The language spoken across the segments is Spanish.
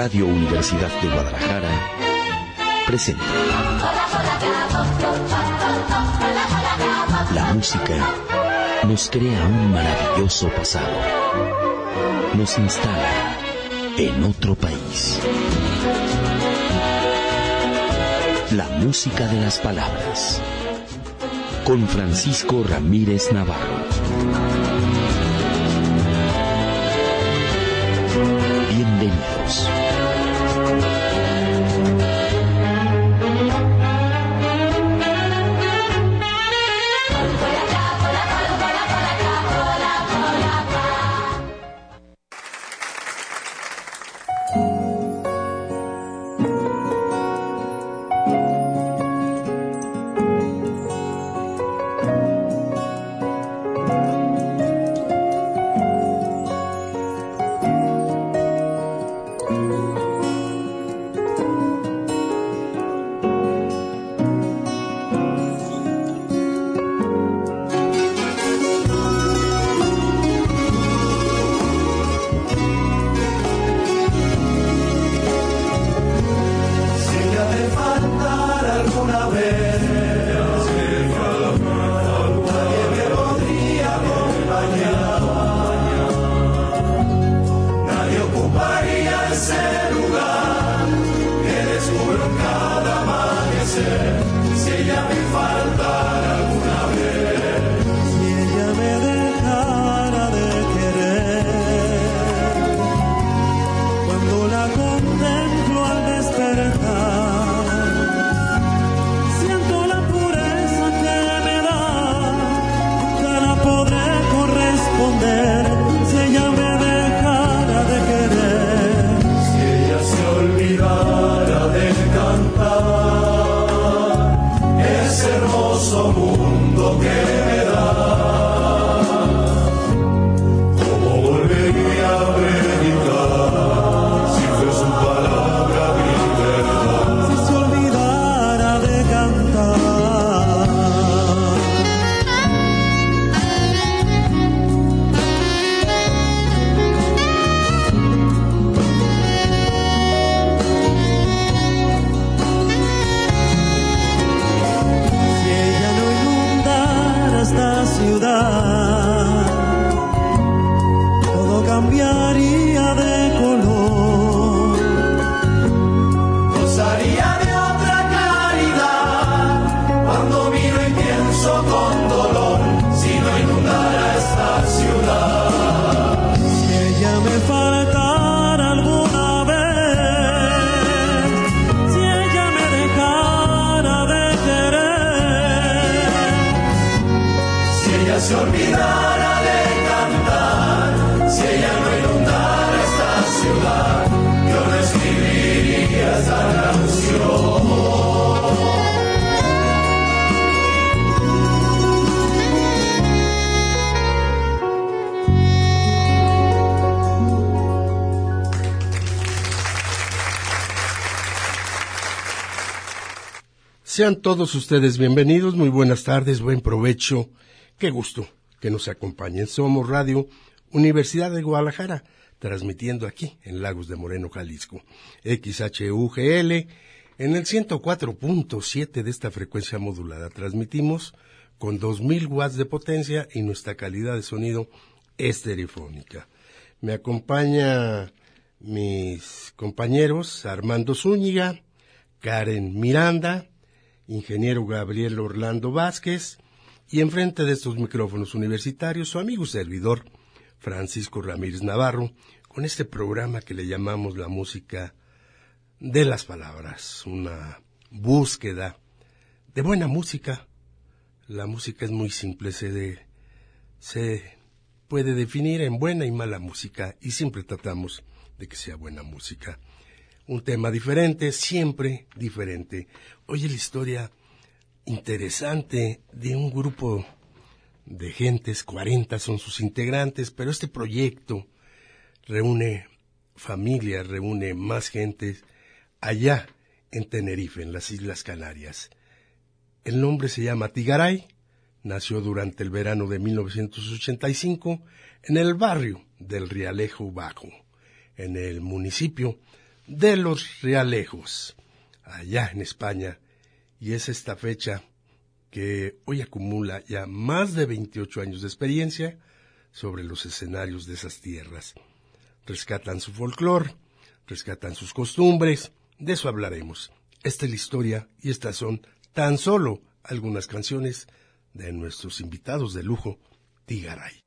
Radio Universidad de Guadalajara presenta la música nos crea un maravilloso pasado, nos instala en otro país. La música de las palabras, con Francisco Ramírez Navarro. Bienvenidos. Sean todos ustedes bienvenidos, muy buenas tardes, buen provecho, qué gusto que nos acompañen. Somos Radio Universidad de Guadalajara, transmitiendo aquí en Lagos de Moreno, Jalisco, XHUGL, en el 104.7 de esta frecuencia modulada. Transmitimos con 2000 watts de potencia y nuestra calidad de sonido estereofónica. Me acompaña mis compañeros Armando Zúñiga, Karen Miranda, ingeniero Gabriel Orlando Vázquez, y enfrente de estos micrófonos universitarios, su amigo y servidor, Francisco Ramírez Navarro, con este programa que le llamamos la música de las palabras, una búsqueda de buena música. La música es muy simple, se puede definir en buena y mala música, y siempre tratamos de que sea buena música. Un tema diferente, siempre diferente. Oye, la historia interesante de un grupo de gentes, 40 son sus integrantes, pero este proyecto reúne familias, reúne más gentes allá en Tenerife, en las Islas Canarias. El nombre se llama Tigaray, nació durante el verano de 1985 en el barrio del Rialejo Bajo, en el municipio de los Realejos, allá en España, y es esta fecha que hoy acumula ya más de 28 años de experiencia sobre los escenarios de esas tierras. Rescatan su folclore, rescatan sus costumbres, de eso hablaremos. Esta es la historia y estas son tan solo algunas canciones de nuestros invitados de lujo, Tigaray.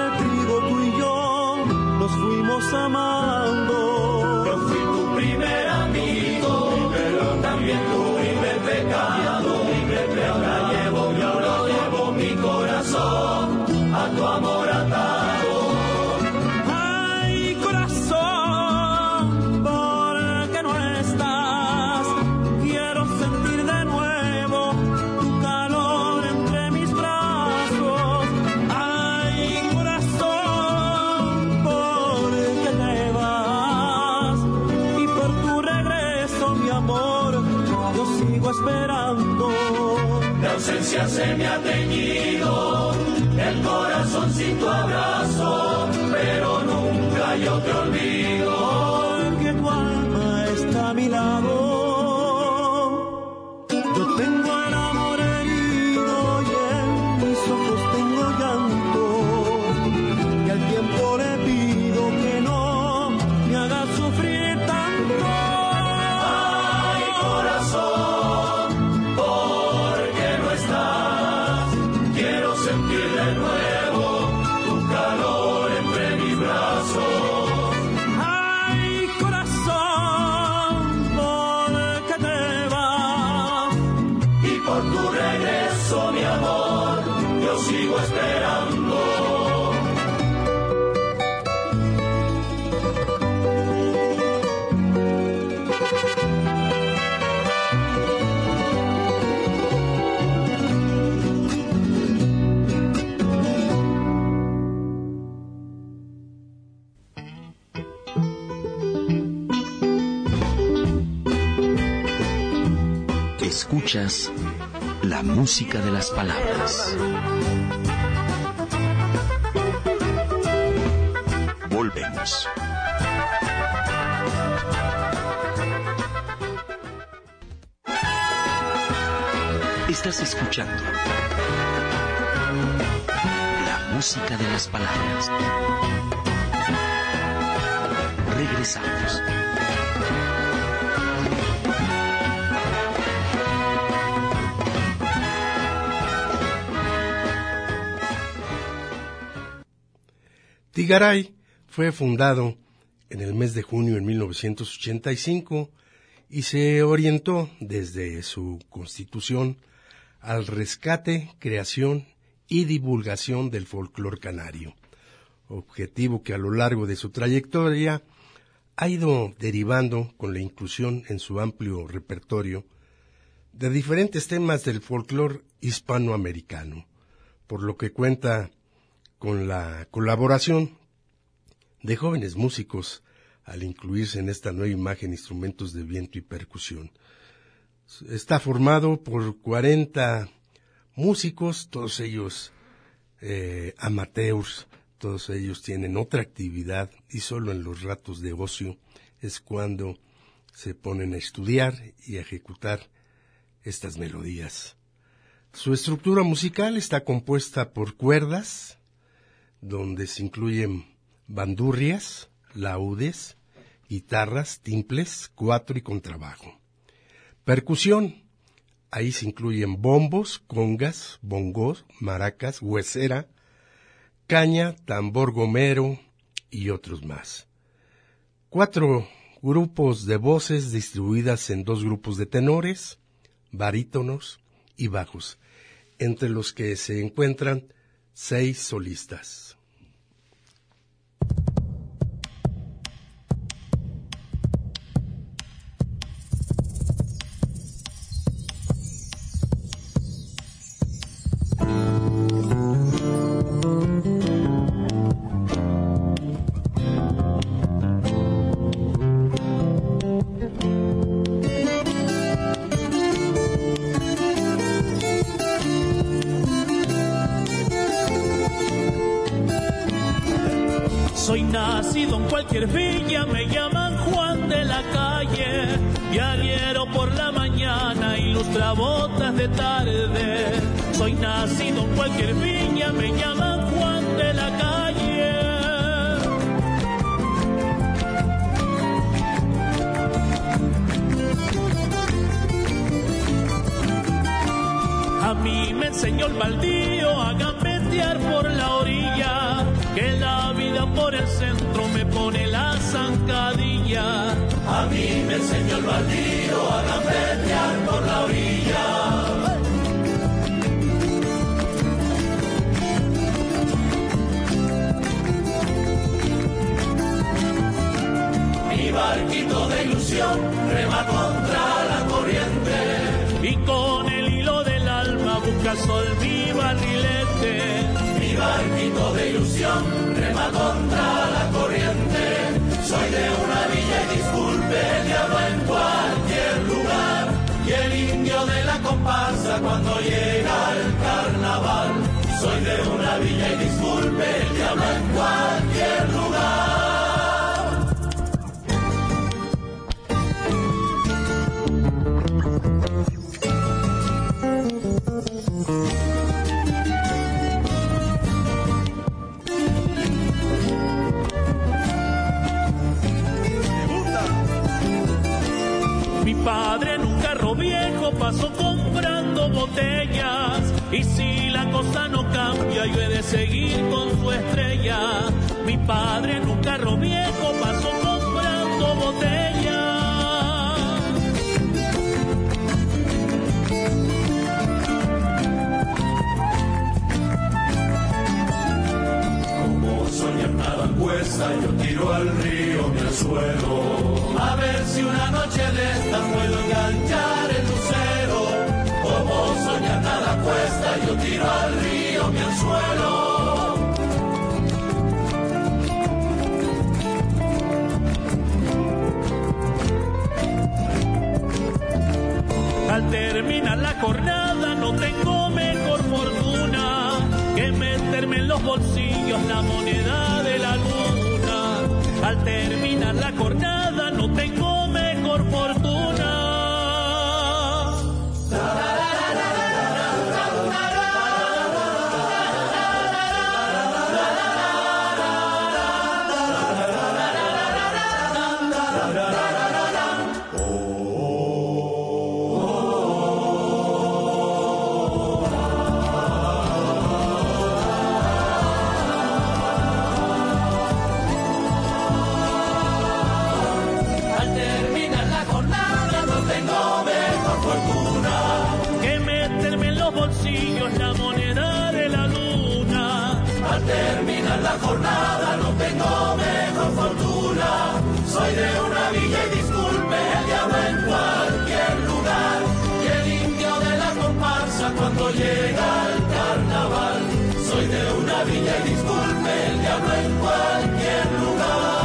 Amando. Yo fui tu primera libre pecado, ahora llevo mi corazón a tu amor atado. Ay, corazón, porque no estás, quiero sentir de nuevo tu calor entre mis brazos. Ay, corazón, porque te vas, y por tu regreso, mi amor, yo sigo esperando. La ausencia se me ha teñido el corazón sin tu abrazo, pero nunca yo te olvido, porque tu alma está a mi lado. Yo tengo el amor herido y en mis ojos tengo llanto, y al tiempo le pido que no me haga sufrir tanto. Ay, corazón, porque no estás, quiero sentir de nuevo tu calor entre mis brazos. Ay, corazón, porque te vas, Y por tu regreso, mi amor, yo sigo esperando. Escuchas la música de las palabras. Volvemos. Estás escuchando la música de las palabras. Regresamos. Tigaray fue fundado en el mes de junio de 1985 y se orientó desde su constitución al rescate, creación y divulgación del folclore canario, objetivo que a lo largo de su trayectoria ha ido derivando con la inclusión en su amplio repertorio de diferentes temas del folclore hispanoamericano, por lo que cuenta con la colaboración de jóvenes músicos al incluirse en esta nueva imagen instrumentos de viento y percusión. Está formado por 40 músicos, todos ellos amateurs, todos ellos tienen otra actividad y solo en los ratos de ocio es cuando se ponen a estudiar y a ejecutar estas melodías. Su estructura musical está compuesta por cuerdas, donde se incluyen bandurrias, laúdes, guitarras, timples, cuatro y contrabajo. Percusión, ahí se incluyen bombos, congas, bongos, maracas, huesera, caña, tambor gomero y otros más. 4 grupos de voces distribuidas en 2 grupos de tenores, barítonos y bajos, entre los que se encuentran 6 solistas. Soy nacido en cualquier villa, me llaman Juan de la Calle, diariero por la mañana, ilustrabotas de tarde. Soy nacido en cualquier villa, me llaman Juan de la Calle. A mí me enseñó el baldío a gambetear por la orilla, que la vida por el centro me pone la zancadilla. A mí me enseñó el baldío a gambetear por la orilla. Mi barquito de ilusión rema contra la corriente. Y con el hilo del alma busca el sol mi barrilete. Mi barquito de ilusión rema contra la corriente. Soy de una villa y disculpe el diablo en cualquier lugar. Y el indio de la comparsa cuando llega el carnaval. Soy de una villa y disculpe el diablo en cualquier lugar. Mi padre en un carro viejo pasó comprando botellas. Y si la cosa no cambia, yo he de seguir con su estrella. Mi padre en un carro viejo pasó comprando botellas. Como soñar nada cuesta, yo tiro al río mi anzuelo. A ver si una noche de esta puedo enganchar el lucero. Como soñar nada cuesta, yo tiro al río mi anzuelo. Al terminar la jornada no tengo mejor fortuna que meterme en los bolsillos la moneda de la luna. Al terminar la jornada no tengo mejor fortuna. La moneda de la luna. Al terminar la jornada no tengo mejor fortuna. Soy de una villa y disculpe el diablo en cualquier lugar. Y el indio de la comparsa cuando llega el carnaval. Soy de una villa y disculpe el diablo en cualquier lugar.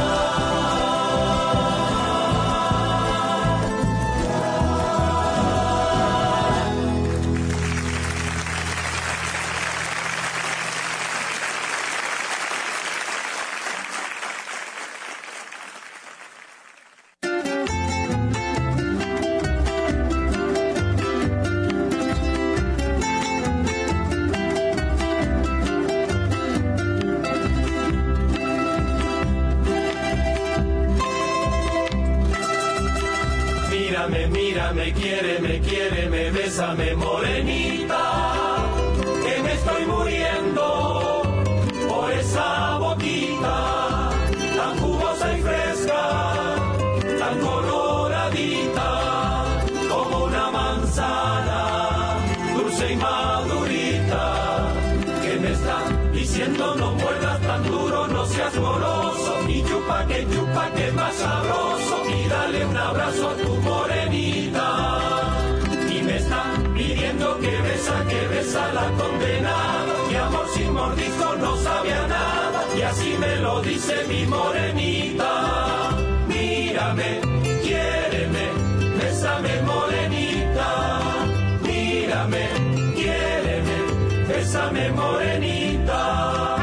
Me quiere, me bésame morenita, que me estoy muriendo por esa boquita, tan jugosa y fresca, tan coloradita, como una manzana, dulce y madurita, que me está diciendo no muerdas tan duro, no seas goloso, y chupa que más sabroso, y dale un abrazo a tu morenita. Y me está pidiendo que besa la condenada, mi amor sin mordisco no sabía nada, y así me lo dice mi morenita. Mírame, quiéreme, bésame morenita, mírame, quiéreme, bésame morenita.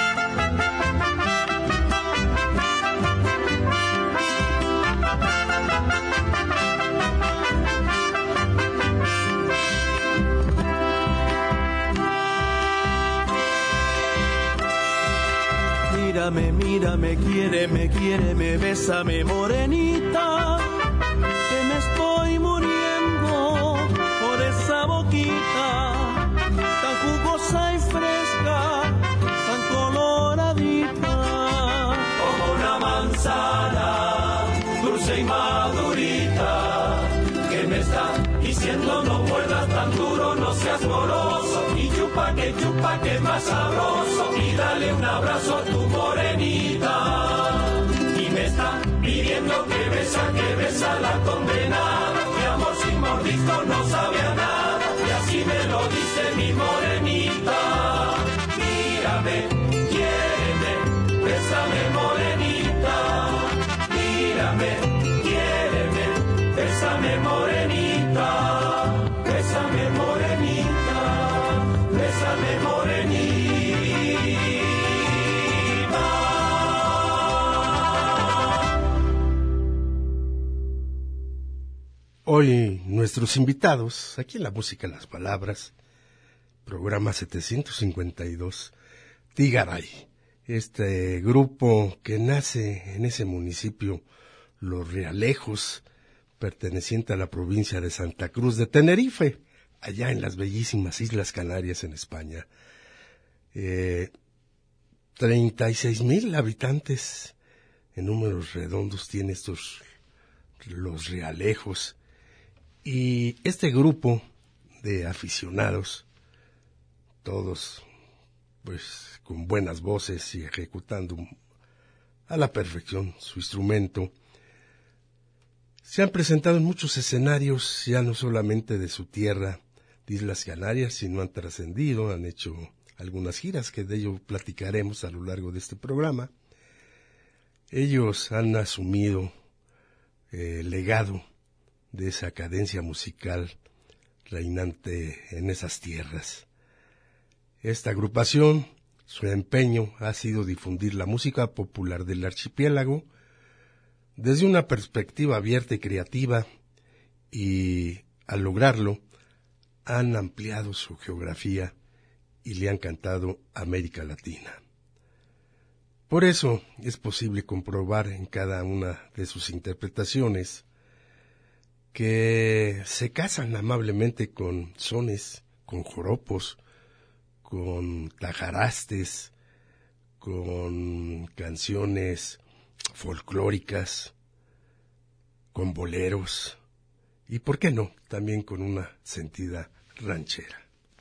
Mírame, quiéreme, bésame morenita, que me estoy muriendo por esa boquita, tan jugosa y fresca, tan coloradita, como una manzana, dulce y madura. yupa que es más sabroso y dale un abrazo a tu morenita. Y me está pidiendo que besa la condenada, que amor sin mordisco no sabe a nada, y así me lo dice mi morenita. Mírame, quiéreme, bésame morenita. Mírame, quiéreme, bésame morenita. Bésame morenita, bésame morenita. Hoy nuestros invitados, aquí en La Música, Las Palabras, programa 752, Tigaray, este grupo que nace en ese municipio, Los Realejos, perteneciente a la provincia de Santa Cruz de Tenerife, allá en las bellísimas Islas Canarias en España. 36,000 habitantes en números redondos tiene Los Realejos. Y este grupo de aficionados, todos pues con buenas voces y ejecutando a la perfección su instrumento, se han presentado en muchos escenarios, ya no solamente de su tierra, de Islas Canarias, sino han trascendido, han hecho algunas giras, que de ello platicaremos a lo largo de este programa. Ellos han asumido el legado de esa cadencia musical reinante en esas tierras. Esta agrupación, su empeño ha sido difundir la música popular del archipiélago desde una perspectiva abierta y creativa, y al lograrlo han ampliado su geografía y le han cantado a América Latina. Por eso es posible comprobar en cada una de sus interpretaciones que se casan amablemente con sones, con joropos, con tajarastes, con canciones folclóricas, con boleros y, ¿por qué no?, también con una sentida ranchera.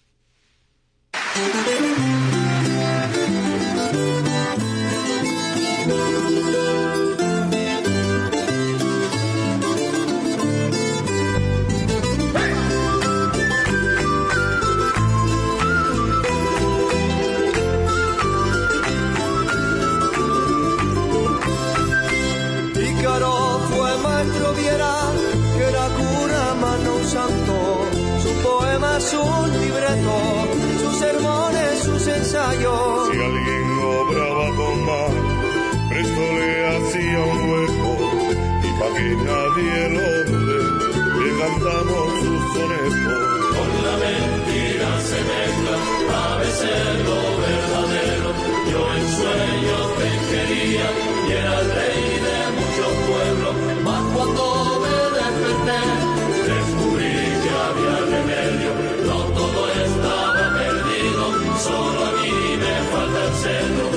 Un libreto, sus sermones, sus ensayos. Si alguien obraba con mal, presto le hacía un hueco, y pa' que nadie lo dude, le cantamos sus sonetos. Con la mentira se mezcla a veces lo verdadero. Yo en sueños te quería y era el rey de muchos pueblos, mas cuando me desperté descubrí que había remedio. No todo estaba perdido, solo a mí me falta el centro.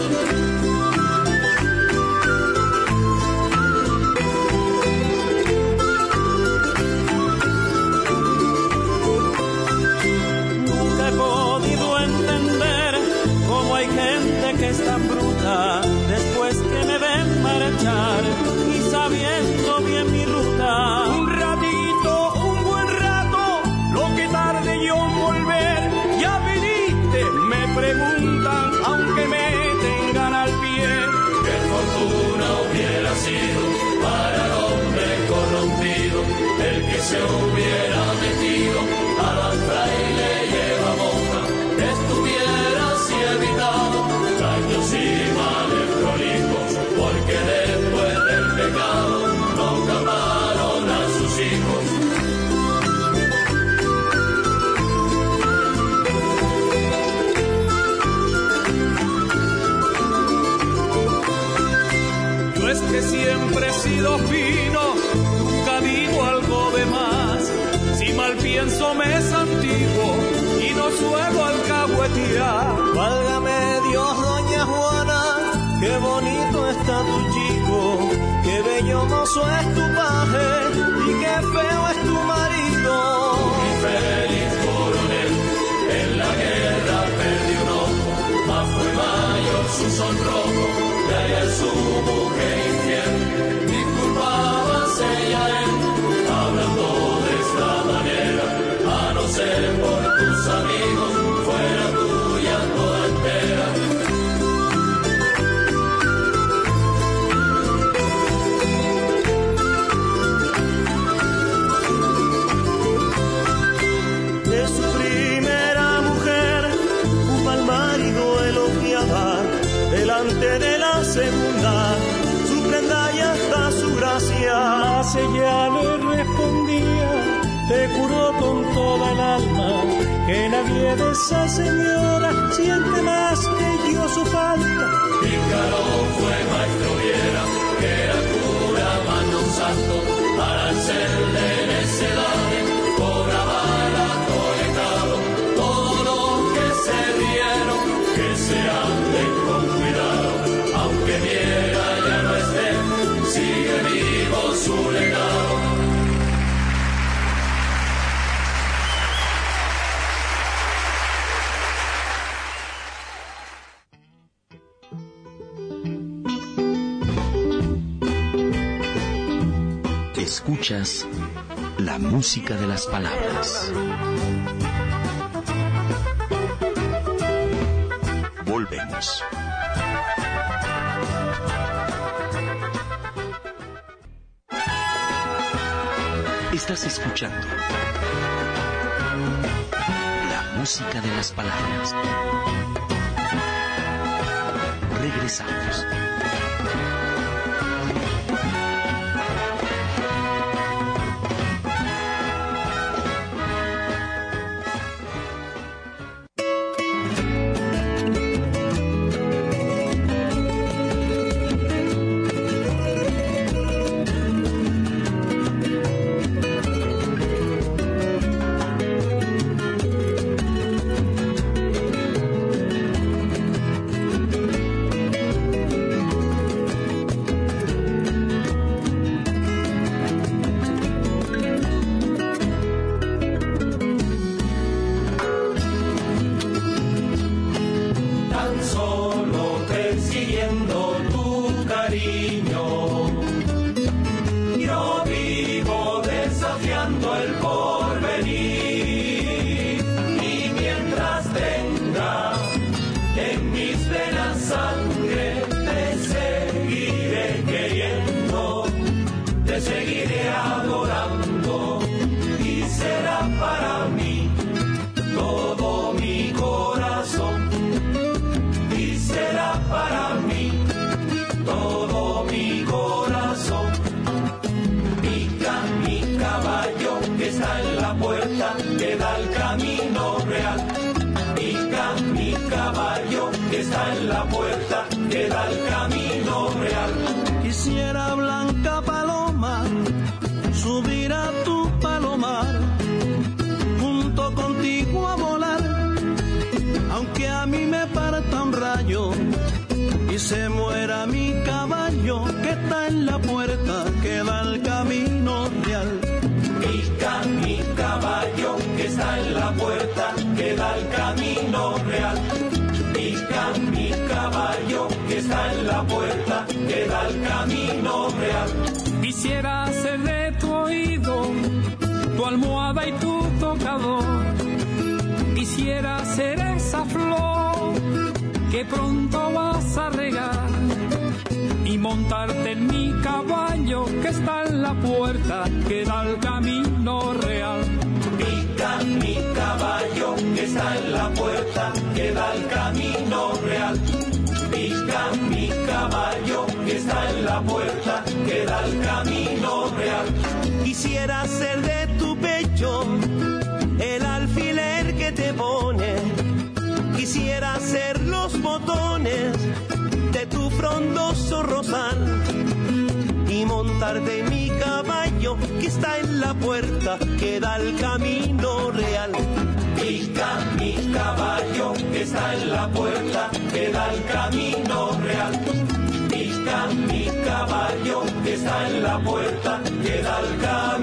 Nunca he podido entender cómo hay gente que es tan bruta después que me ven marchar y sabiendo bien mi ruta. Un ratito, un buen rato, lo que tarde yo en volver, ya viniste, me preguntan, aunque me tengan al pie. Qué fortuna hubiera sido para el hombre corrompido, el que se hubiera metido a la fraile lleva monja, estuviera así evitado daños y males prolijos, porque después del pecado no camaron a sus hijos. Yo es que siempre he sido fino, nunca digo algo de más. Si mal pienso me santiguo y no suelo alcahuetear. Válgame Dios, doña Juana, qué bonito está tu chico, qué bello mozo es tu paje y qué feo es tu marido. Mi feliz coronel, en la guerra perdió un su sonrojo, de ayer su mujer infiel, disculpábase ella a él, hablando de esta manera, a no ser por tus amigos, fuera tuya toda entera. De su primera mujer, al marido elogiaba, delante de la segunda, su prenda y hasta su gracia. Mas ella le respondía, te juro con toda el alma, que nadie de esa señora siente más que yo su falta. Pícaro fue maestro Viera, que era cura mano santo, para hacerle necedades, cobraba rato legado, todo lo que se dieron, que se anden con cuidado, aunque Viera ya no esté, sigue vivo su legado. Escuchas la música de las palabras. Volvemos. Estás escuchando la música de las palabras. Regresamos. Está en la puerta que da al camino real. Quisiera, blanca paloma, subir a tu palomar, junto contigo a volar, aunque a mí me parta un rayo y se muera mi caballo, que está en la puerta que da al camino real. Pica mi caballo que está en la puerta que da al camino real. Pica mi caballo que está en la puerta que da al camino real. Quisiera ser de tu oído, tu almohada y tu tocador. Quisiera ser esa flor que pronto vas a regar y montarte en mi caballo que está en la puerta que da al camino real. Pica mi caballo que está en la puerta que da al camino real. Pica mi caballo que está en la puerta que da al camino real. Quisiera ser de tu pecho el alfiler que te pone. Quisiera ser los botones de tu frondoso rosal y montarte en mi caballo que está en la puerta que da al camino real. Pica mi caballo que está en la puerta que da al camino real. Pica mi caballo que está en la puerta que da al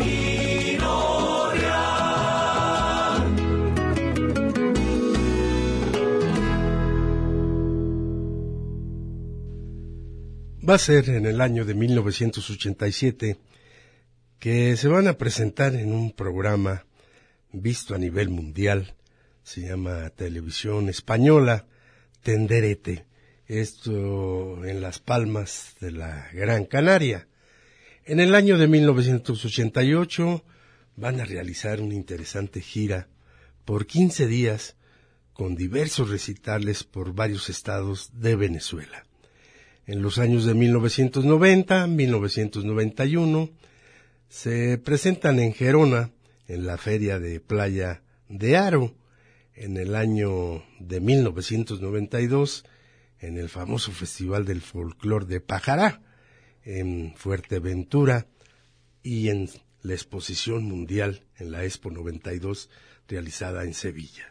camino real. Va a ser en el año de 1987 que se van a presentar en un programa visto a nivel mundial, se llama Televisión Española, Tenderete, esto en Las Palmas de la Gran Canaria. En el año de 1988 van a realizar una interesante gira por 15 días con diversos recitales por varios estados de Venezuela. En los años de 1990, 1991, se presentan en Gerona, en la Feria de Playa de Aro. En el año de 1992, en el famoso Festival del Folclor de Pajará, en Fuerteventura, y en la Exposición Mundial, en la Expo 92, realizada en Sevilla.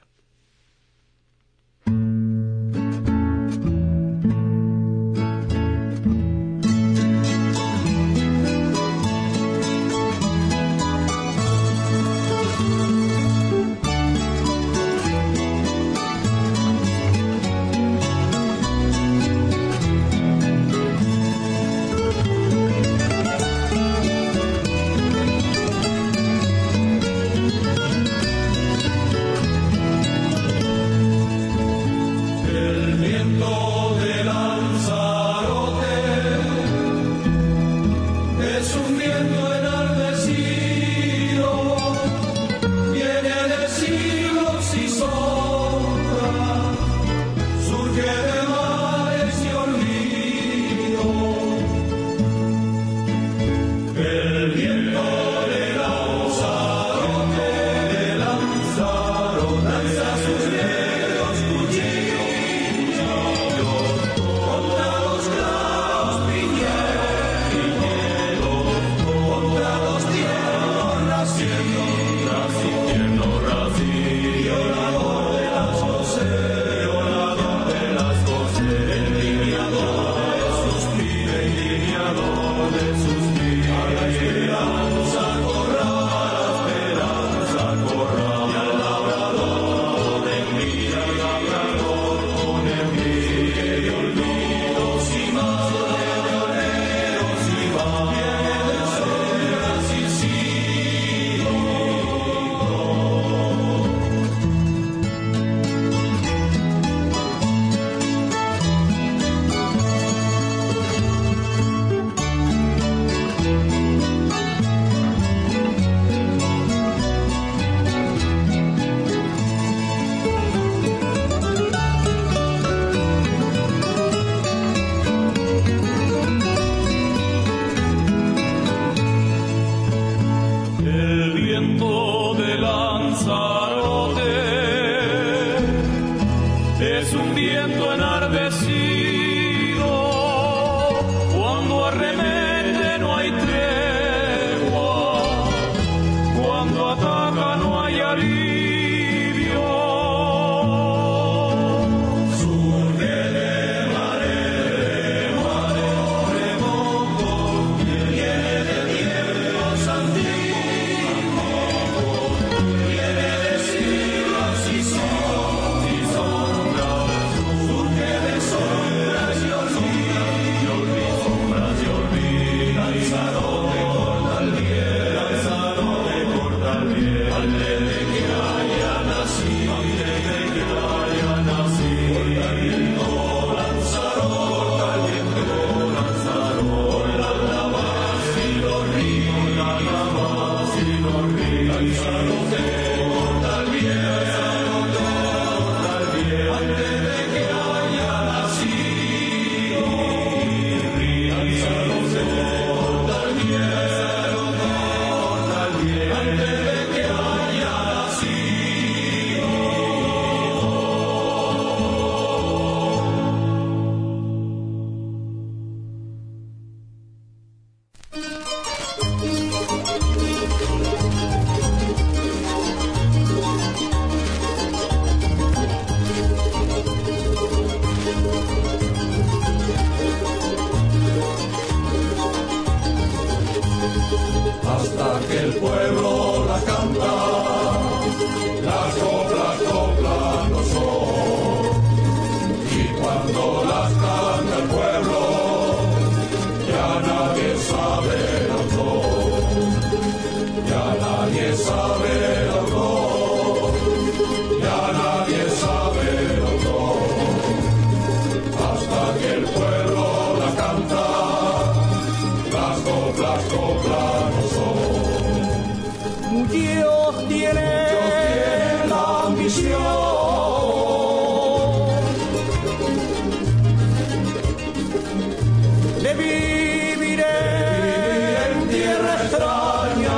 viviré en tierra extraña.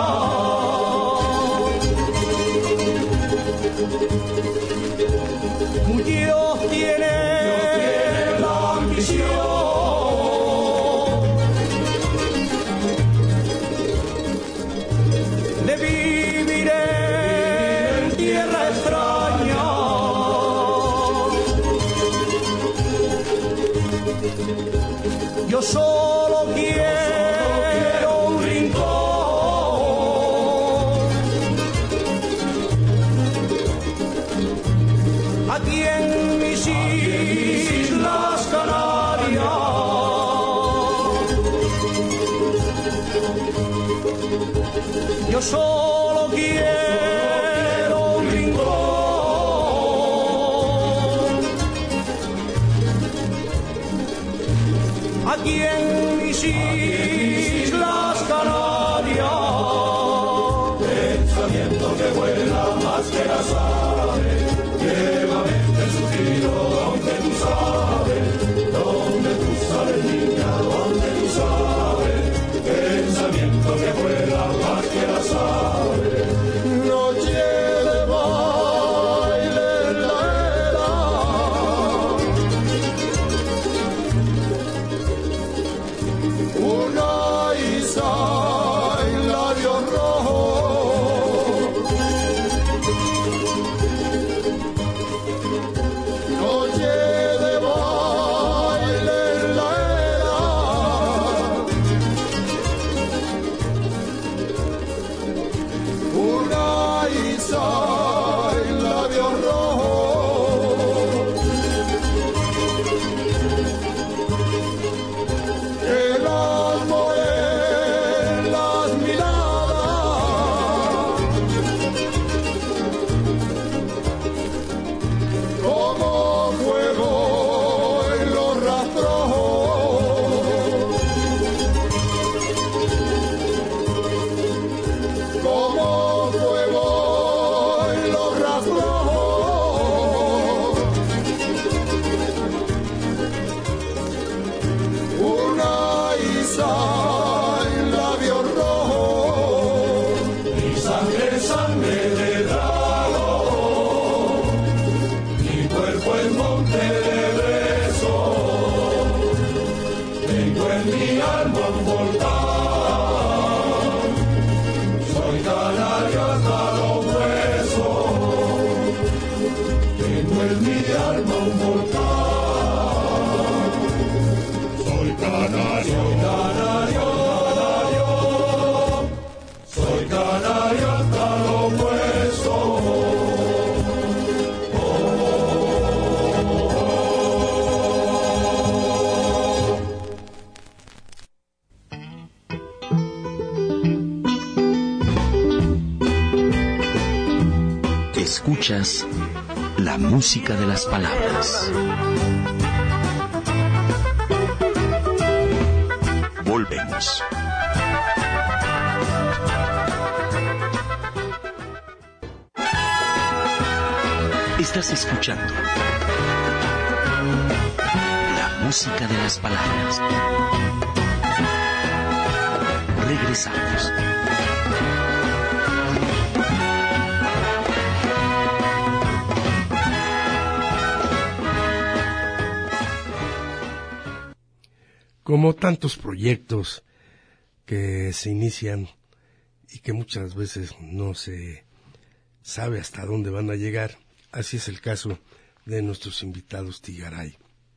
Dios tiene la ambición de vivir en tierra extraña. Yo solo quiero un rincón aquí en mis Islas Canarias. Yo solo quiero un rincón aquí en mis Islas Canarias. Pensamiento que vuela más que las aves, llévame el suspiro donde tú sabes, niña, donde tú sabes. Pensamiento que vuela más que las aves. Noche de baile en la era, una isa en labios rojos. Noche de baile en la era, una isa en labios rojos. Que las morenas miradas como fuego en los rastrojos, como fuego en los rastrojos, una isa en labios rojos. Mi sangre, sangre de dragón, mi cuerpo es monte de brezo, tengo en mi alma un volcán, soy canario hasta los huesos, tengo en mi alma un volcán, soy canario, soy canario hasta los huesos. Escuchas la música de las palabras. Volvemos. Estás escuchando la música de las palabras. Regresamos. Como tantos proyectos que se inician y que muchas veces no se sabe hasta dónde van a llegar, así es el caso de nuestros invitados Tigaray,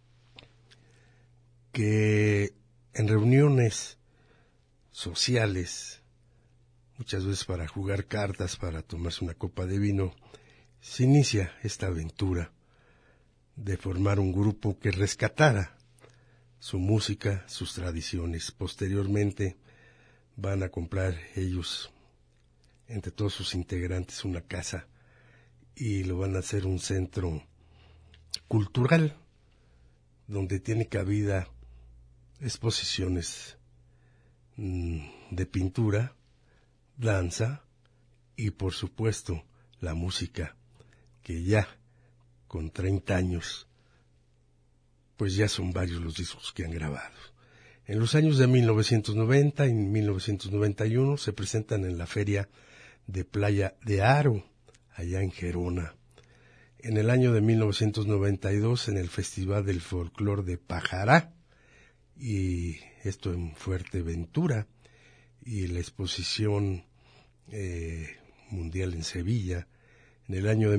que en reuniones sociales, muchas veces para jugar cartas, para tomarse una copa de vino, se inicia esta aventura de formar un grupo que rescatara su música, sus tradiciones. Posteriormente van a comprar ellos, entre todos sus integrantes, una casa y lo van a hacer un centro cultural donde tiene cabida exposiciones de pintura, danza y por supuesto la música, que ya con 30 años pues ya son varios los discos que han grabado. En los años de 1990 y 1991 se presentan en la Feria de Playa de Aro, allá en Gerona. En el año de 1992 en el Festival del Folclor de Pajará, y esto en Fuerteventura, y la exposición mundial en Sevilla. En el año de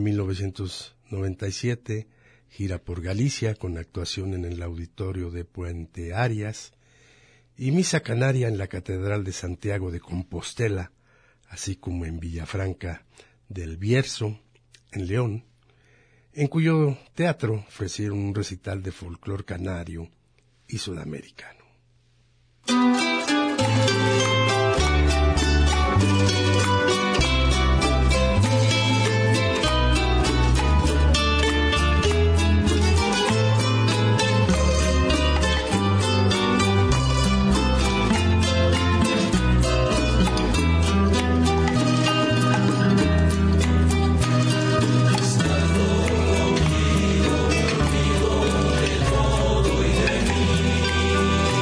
1997 gira por Galicia con actuación en el Auditorio de Puente Arias y Misa Canaria en la Catedral de Santiago de Compostela, así como en Villafranca del Bierzo, en León, en cuyo teatro ofrecieron un recital de folclor canario y sudamericano. Conmigo, conmigo de todo y de mí.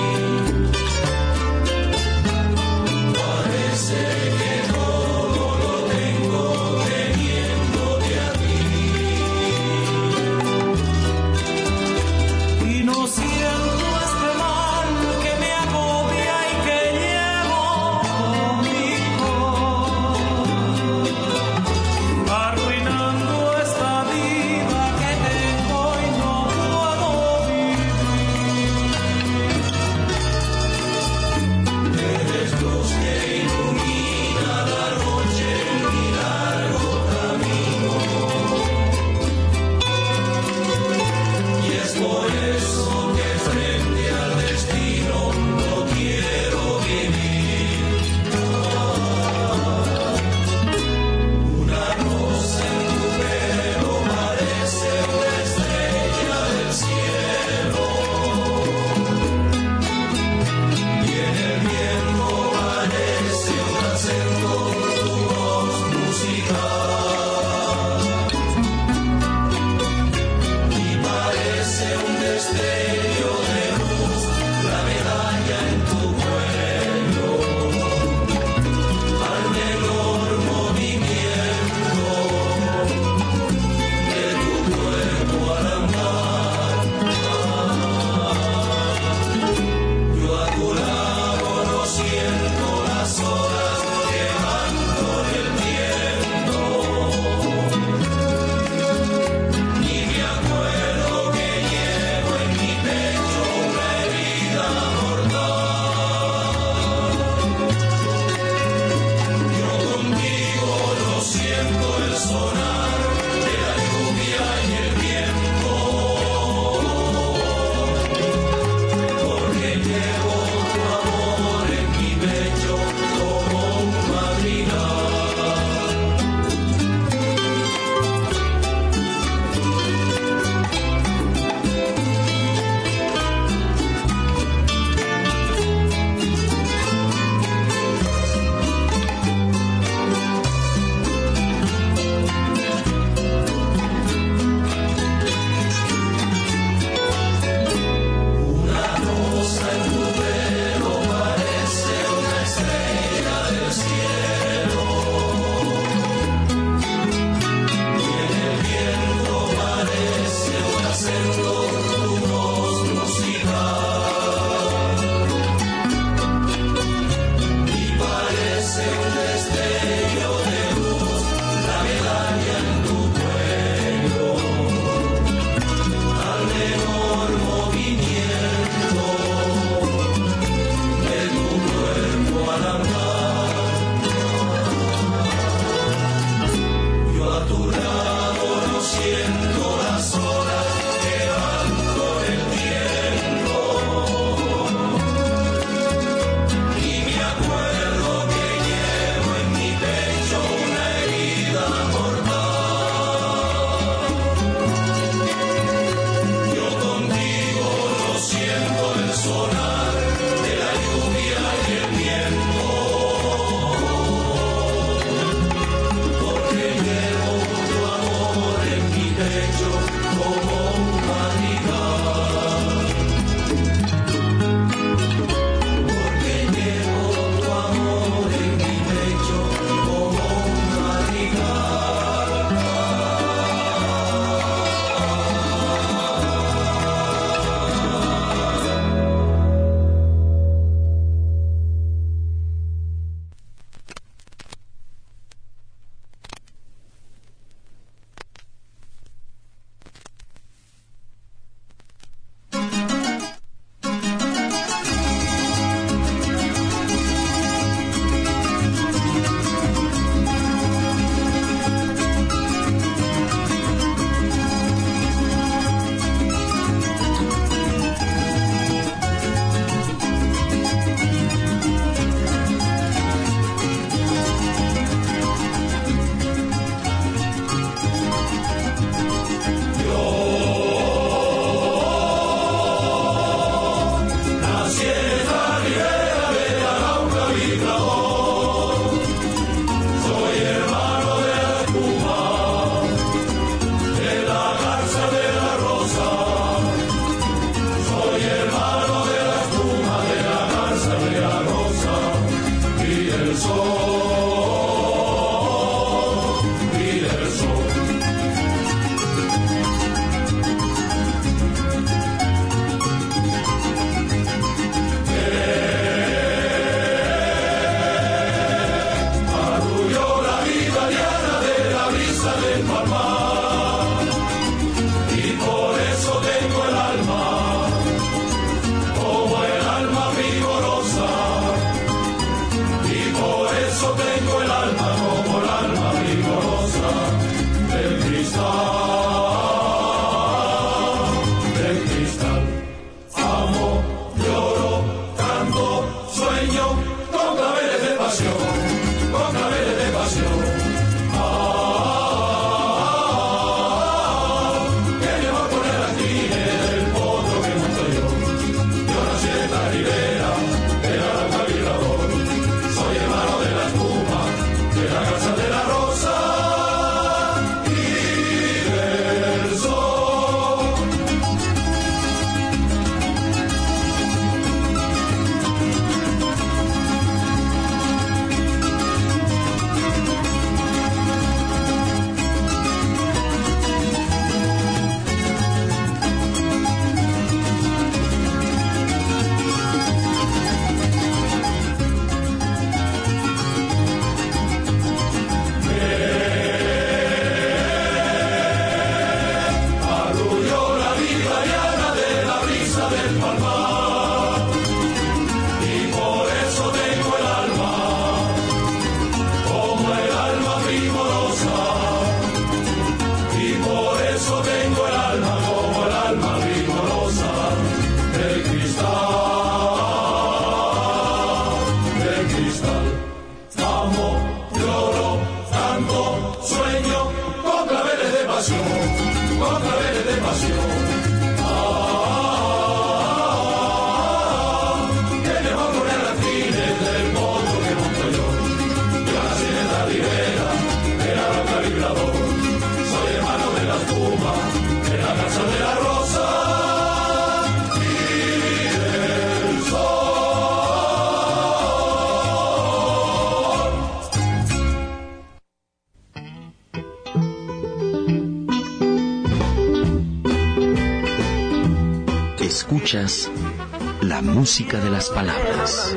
Escuchas la música de las palabras.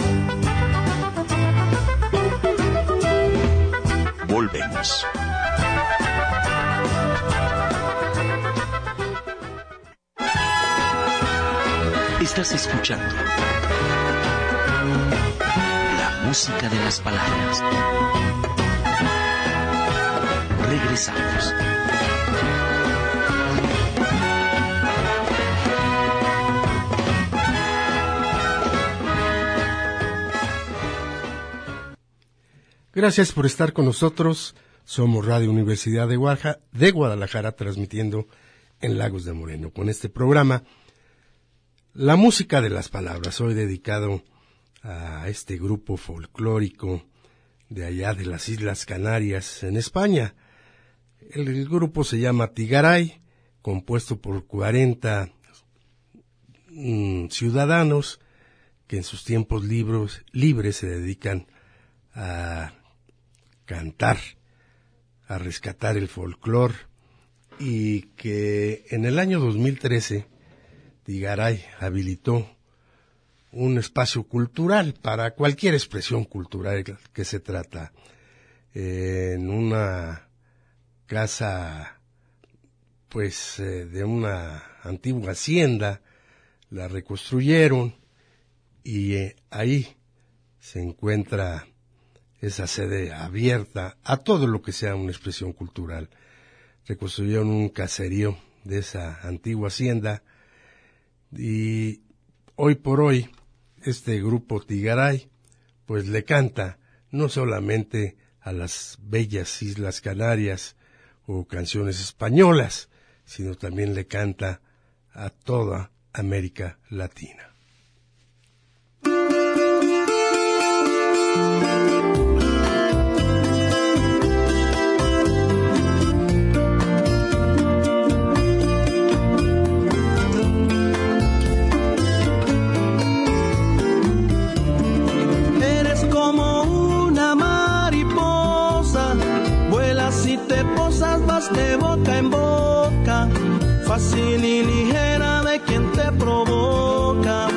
Volvemos. Estás escuchando la música de las palabras. Regresamos. Gracias por estar con nosotros. Somos Radio Universidad de Guadalajara, transmitiendo en Lagos de Moreno con este programa La música de las palabras, hoy dedicado a este grupo folclórico de allá de las Islas Canarias, en España. El grupo se llama Tigaray, compuesto por 40 ciudadanos que en sus tiempos libres se dedican a cantar, a rescatar el folclore, y que en el año 2013 Tigaray habilitó un espacio cultural para cualquier expresión cultural que se trata. En una casa, pues, de una antigua hacienda, la reconstruyeron y ahí se encuentra esa sede abierta a todo lo que sea una expresión cultural. Reconstruyeron un caserío de esa antigua hacienda y hoy por hoy este grupo Tigaray pues le canta no solamente a las bellas Islas Canarias o canciones españolas, sino también le canta a toda América Latina. De boca en boca, fácil y ligera de quien te provoca.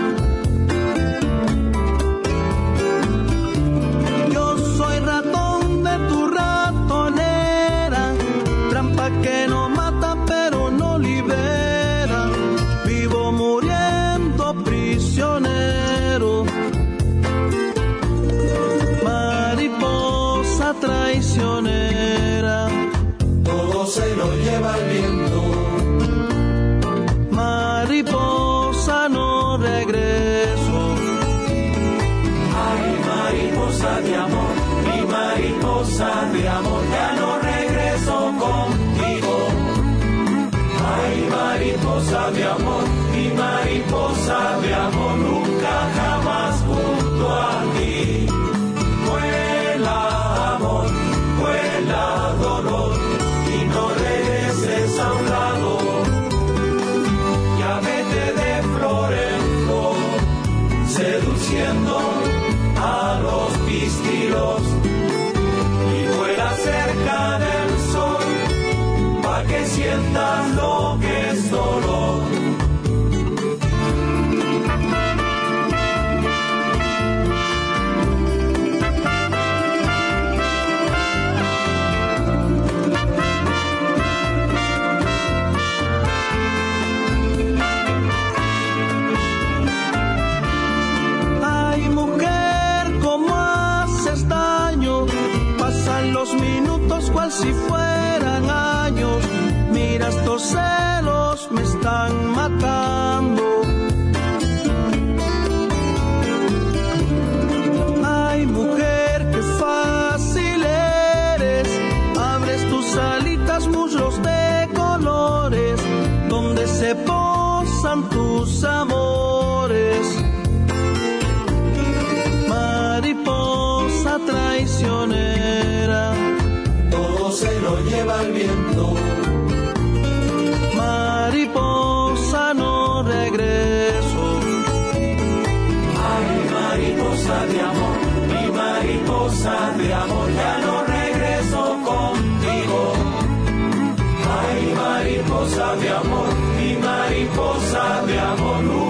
Yo soy ratón de tu ratonera, trampa que no mata pero no libera. Vivo muriendo prisionero, mariposa traicionera. Se lo lleva el viento. Mariposa, no regreso. Ay, mariposa de amor, mi mariposa de amor, ya no regreso contigo. Ay, mariposa de amor, mi mariposa de amor, nunca jamás junto a ti. Vuela amor, vuela dolor, no regreses a un lado, ya vete de flor en flor, seduciendo a los pistilos, y vuela cerca del sol, pa' que sientas lo que es dolor. Los minutos cual si fueran años, mira estos celos me están matando. Ay mujer, qué fácil eres, abres tus alitas, muslos de colores, donde se posan tus amores. Mariposa traicionera, todo se lo lleva el viento. Mariposa, no regreso. Ay, mariposa de amor, mi mariposa de amor, ya no regreso contigo. Ay, mariposa de amor, mi mariposa de amor,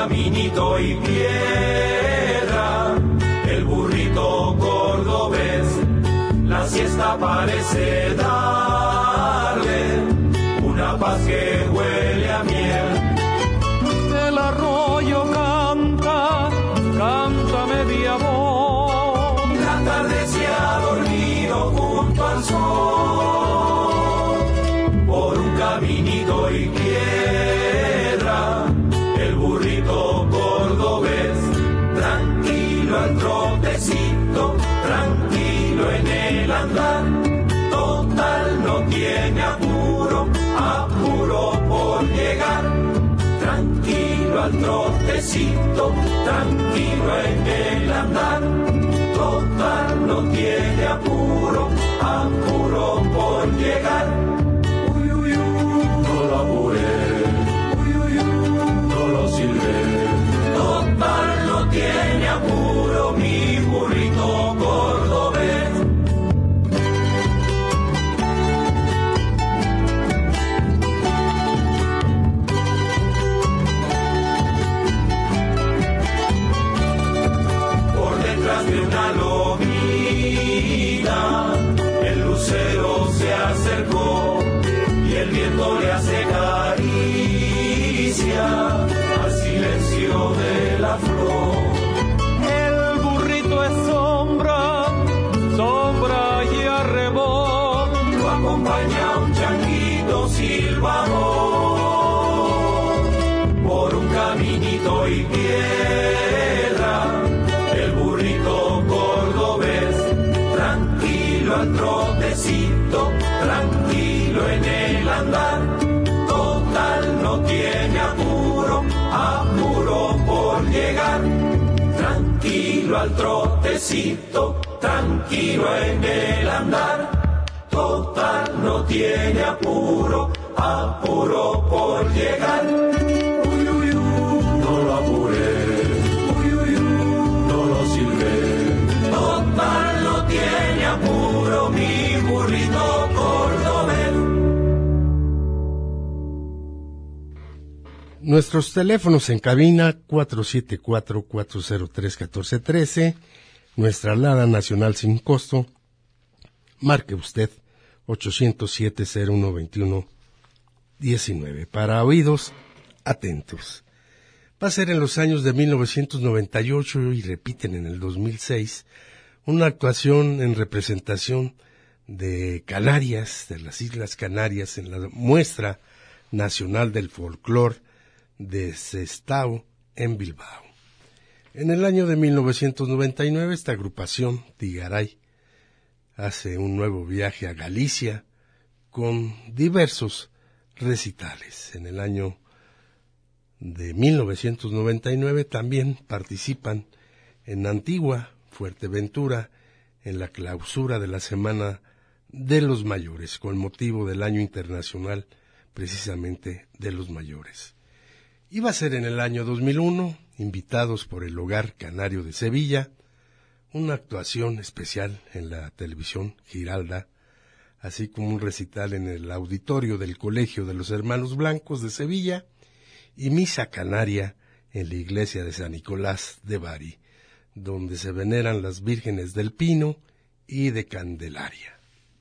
caminito y piedra, el burrito cordobés, la siesta parece darle una paz que huele a miel. El arroyo canta media voz. La tarde se ha dormido junto al sol, por un caminito y piedra, el burrito cordobés, tranquilo al trotecito, tranquilo en el andar, total no tiene apuro, apuro por llegar. Tranquilo al trotecito, tranquilo en el andar, total no tiene apuro, apuro por llegar. Uy, uy, uy, no lo apuré, uy, uy, uy, no lo silbé, total no tiene apuro mi burrito cordobés. De una lomita, el lucero se acercó y el viento le hace caricia al silencio de la flor. El burrito es sombra, sombra y arrebol. Lo acompaña un changuito silbador por un caminito y piedra. El burrito cordobés, tranquilo al trotecito, tranquilo en el andar, total no tiene apuro, apuro por llegar. Tranquilo al trotecito, tranquilo en el andar, total no tiene apuro, apuro por llegar. Uy, uy, uy, no lo apuré. Total no tiene apuro mi burrito cordobés. Nuestros teléfonos en cabina 474-403-1413, nuestra alada nacional sin costo, marque usted 807-0121-19, para oídos atentos. Va a ser en los años de 1998 y repiten en el 2006 una actuación en representación de Canarias, de las Islas Canarias, en la muestra nacional del folclore de Sestao en Bilbao. En el año de 1999 esta agrupación, Tigaray, hace un nuevo viaje a Galicia con diversos recitales. En el año de 1999 también participan en Antigua, Fuerteventura, en la clausura de la Semana de los Mayores, con motivo del Año Internacional precisamente de los Mayores. Iba a ser en el año 2001, invitados por el Hogar Canario de Sevilla, una actuación especial en la televisión Giralda, así como un recital en el auditorio del Colegio de los Hermanos Blancos de Sevilla, y misa canaria en la iglesia de San Nicolás de Bari, donde se veneran las vírgenes del Pino y de Candelaria.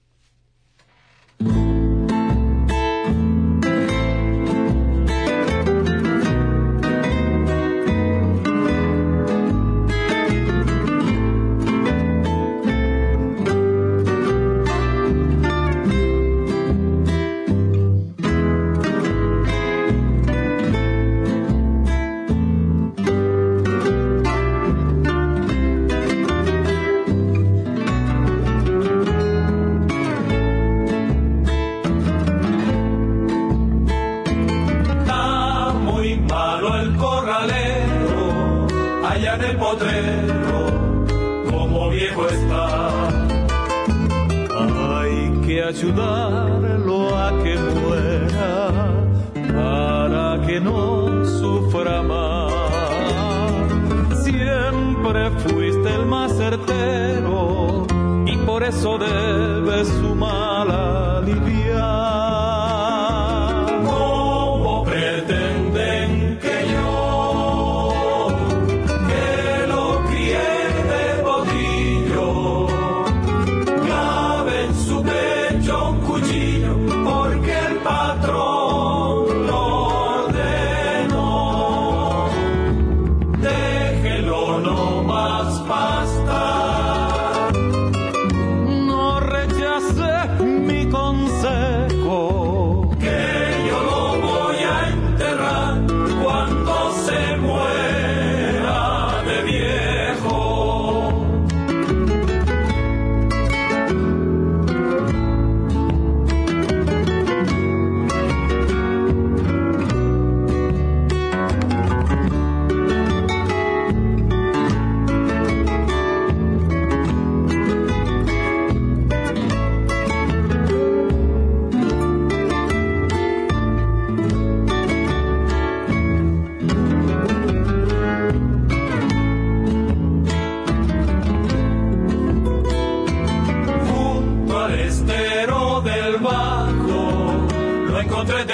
Ayudarlo a que muera para que no sufra más. Siempre fuiste el más certero y por eso debes su mal aliviar. ¿Cómo pretenden que yo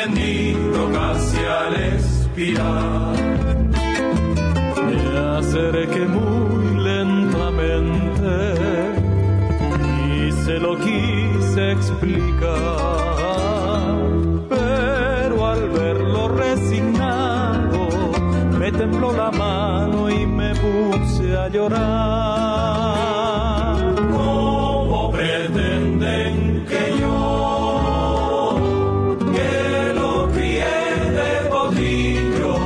detenido casi al expirar. Me acerqué muy lentamente y se lo quise explicar, pero al verlo resignado me tembló la mano y me puse a llorar. ¿Cómo pretenden que yo, que lo crié de potrillo,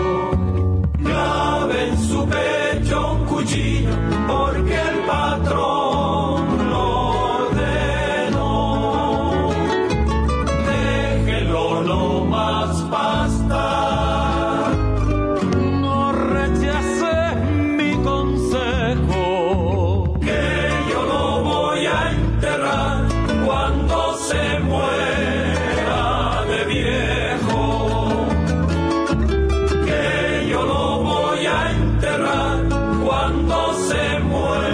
clave en su pecho un cuchillo porque el patrón lo ordenó? Déjelo nomás pastar, No rechaces mi consejo, que yo lo voy a enterrar cuando se muera de viejo, que yo lo voy a enterrar cuando se muera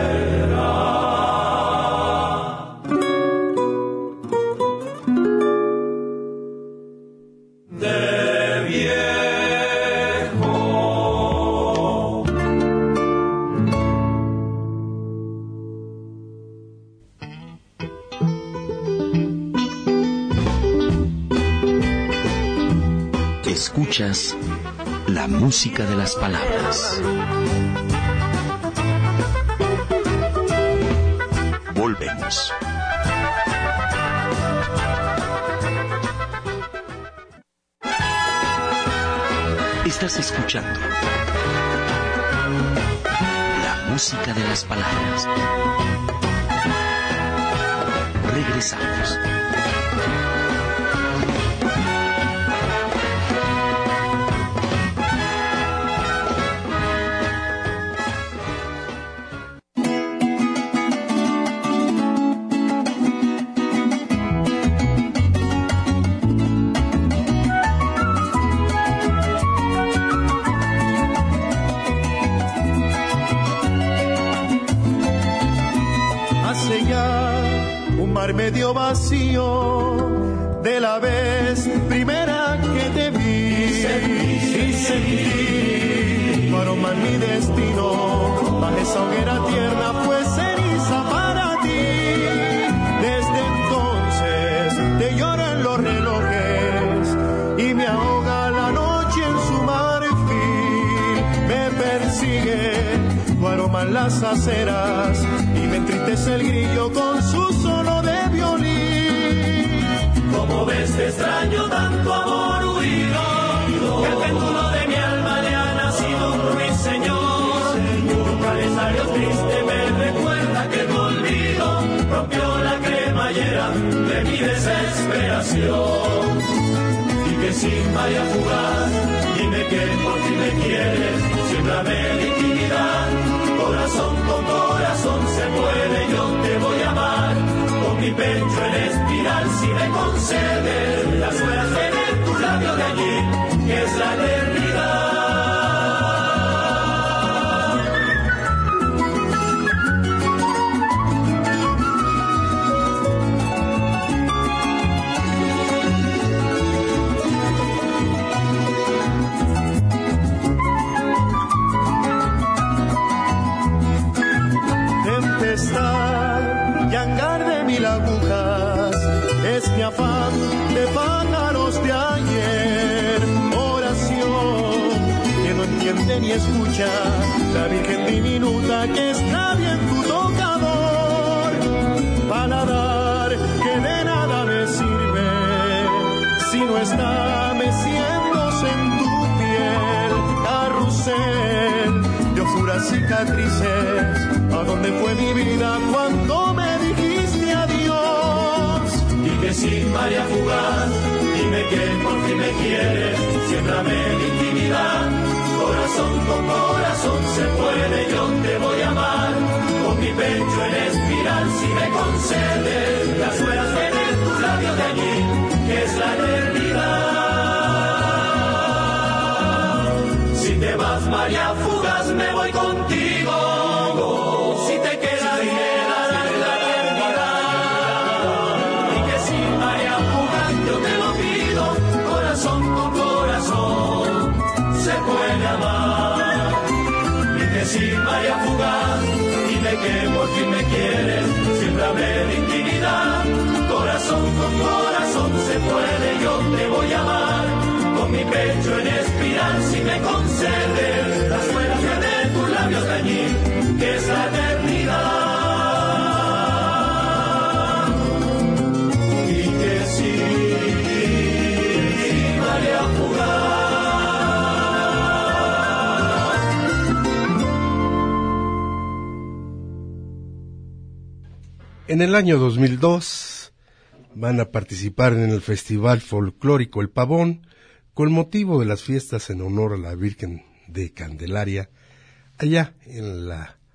de viejo. Escuchas la música de las palabras. Volvemos. Estás escuchando la música de las palabras. Regresamos. Hace ya un mar medio vacío de la vez primera que te vi y sentí tu aroma en mi destino, bajo esa hoguera tierna fue ceniza para ti. Desde entonces te lloran los relojes y me ahoga la noche en su marfil, me persigue tu aroma en las aceras y me entristece el grillo con su solo de violín. Como ves te extraño tanto amor huido, que el péndulo de mi alma le ha nacido un ruiseñor. Un cabezario triste me recuerda que tu olvido rompió la cremallera de mi desesperación. Y que sin María fugaz, dime que por fin me quieres, siémbrame la intimidad. Corazón con corazón se mueve, yo te voy a amar. Con mi pecho en espiral, si me concedes las horas de tu labio de allí, que es la eternidad. Yangar de mil agujas es mi afán de pájaros de ayer. Oración que no entiende ni escucha la virgen diminuta que está bien tu tocador. Paladar que de nada me sirve si no está meciéndose en tu piel. Carrusel de oscuras cicatrices, ¿a dónde fue mi vida cuando me dijiste adiós? Y que sin María fugaz, dime que por fin me quieres, siémbrame la intimidad. Corazón con corazón se puede, yo te voy a amar. Con mi pecho en espiral, si me concedes las horas de tus labios de allí, que es la eternidad. Si te vas María fugaz, me voy contigo. Si te quedas, me darás la eternidad. Y que sin María fugaz, yo te lo pido, sí, María Fugaz, dime que por fin me quieres, siempre habré de intimidad, corazón con corazón se puede, yo te voy a amar, con mi pecho en espiral, si me concedes las buenas de tus labios tañir, que es la eternidad. Y que sí, María Fugaz. En el año 2002 van a participar en el Festival Folclórico El Pavón con motivo de las fiestas en honor a la Virgen de Candelaria, allá en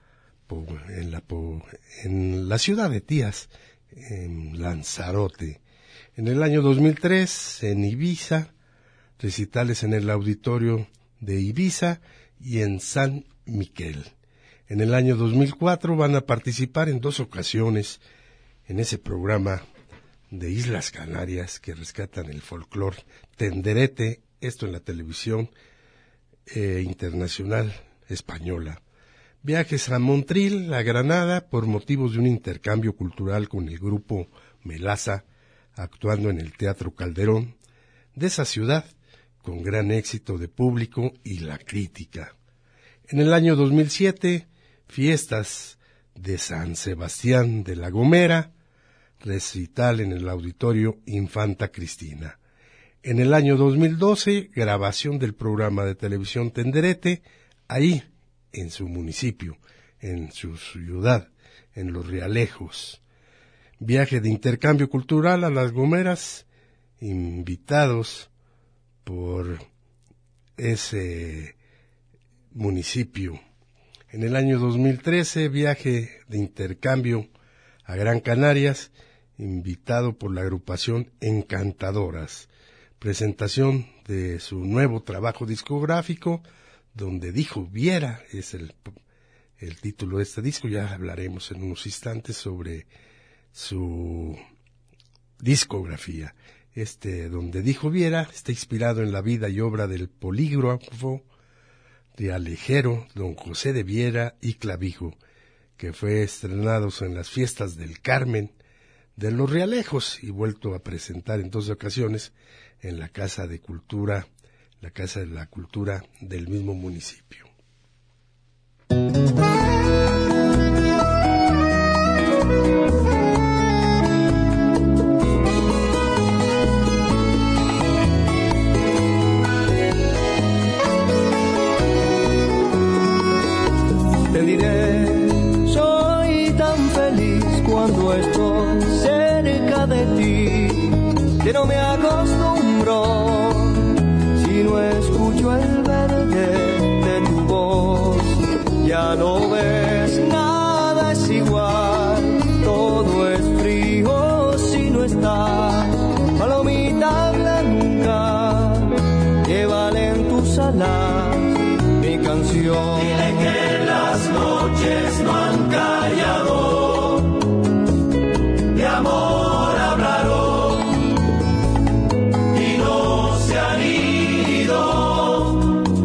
la ciudad de Tías, en Lanzarote. En el año 2003 en Ibiza, recitales en el auditorio de Ibiza y en San Miquel. En el año 2004 van a participar en 2 ocasiones en ese programa de Islas Canarias que rescatan el folclore Tenderete, esto en la televisión internacional española. Viajes a Motril, a Granada, por motivos de un intercambio cultural con el grupo Melaza, actuando en el Teatro Calderón de esa ciudad, con gran éxito de público y la crítica. En el año 2007, fiestas de San Sebastián de la Gomera, recital en el auditorio Infanta Cristina. En el año 2012, grabación del programa de televisión Tenderete, ahí, en su municipio, en su ciudad, en Los Realejos. Viaje de intercambio cultural a Las Gomeras, invitados por ese municipio. En el año 2013, viaje de intercambio a Gran Canarias, invitado por la agrupación Encantadoras. Presentación de su nuevo trabajo discográfico, Donde Dijo Viera, es el título de este disco. Ya hablaremos en unos instantes sobre su discografía. Donde Dijo Viera está inspirado en la vida y obra del polígrafo de alejero don José de Viera y Clavijo, que fue estrenado en las fiestas del Carmen de Los Realejos y vuelto a presentar en 2 ocasiones en la Casa de la Cultura del mismo municipio. Te diré, soy tan feliz cuando estoy cerca de ti, que no me acostumbro si no escucho el verde de tu voz. Ya no ves, nada es igual, todo es frío si no estás. Palomita blanca, llévala en tus alas mi canción. Dile que las noches no han callado, de amor hablaron y no se han ido.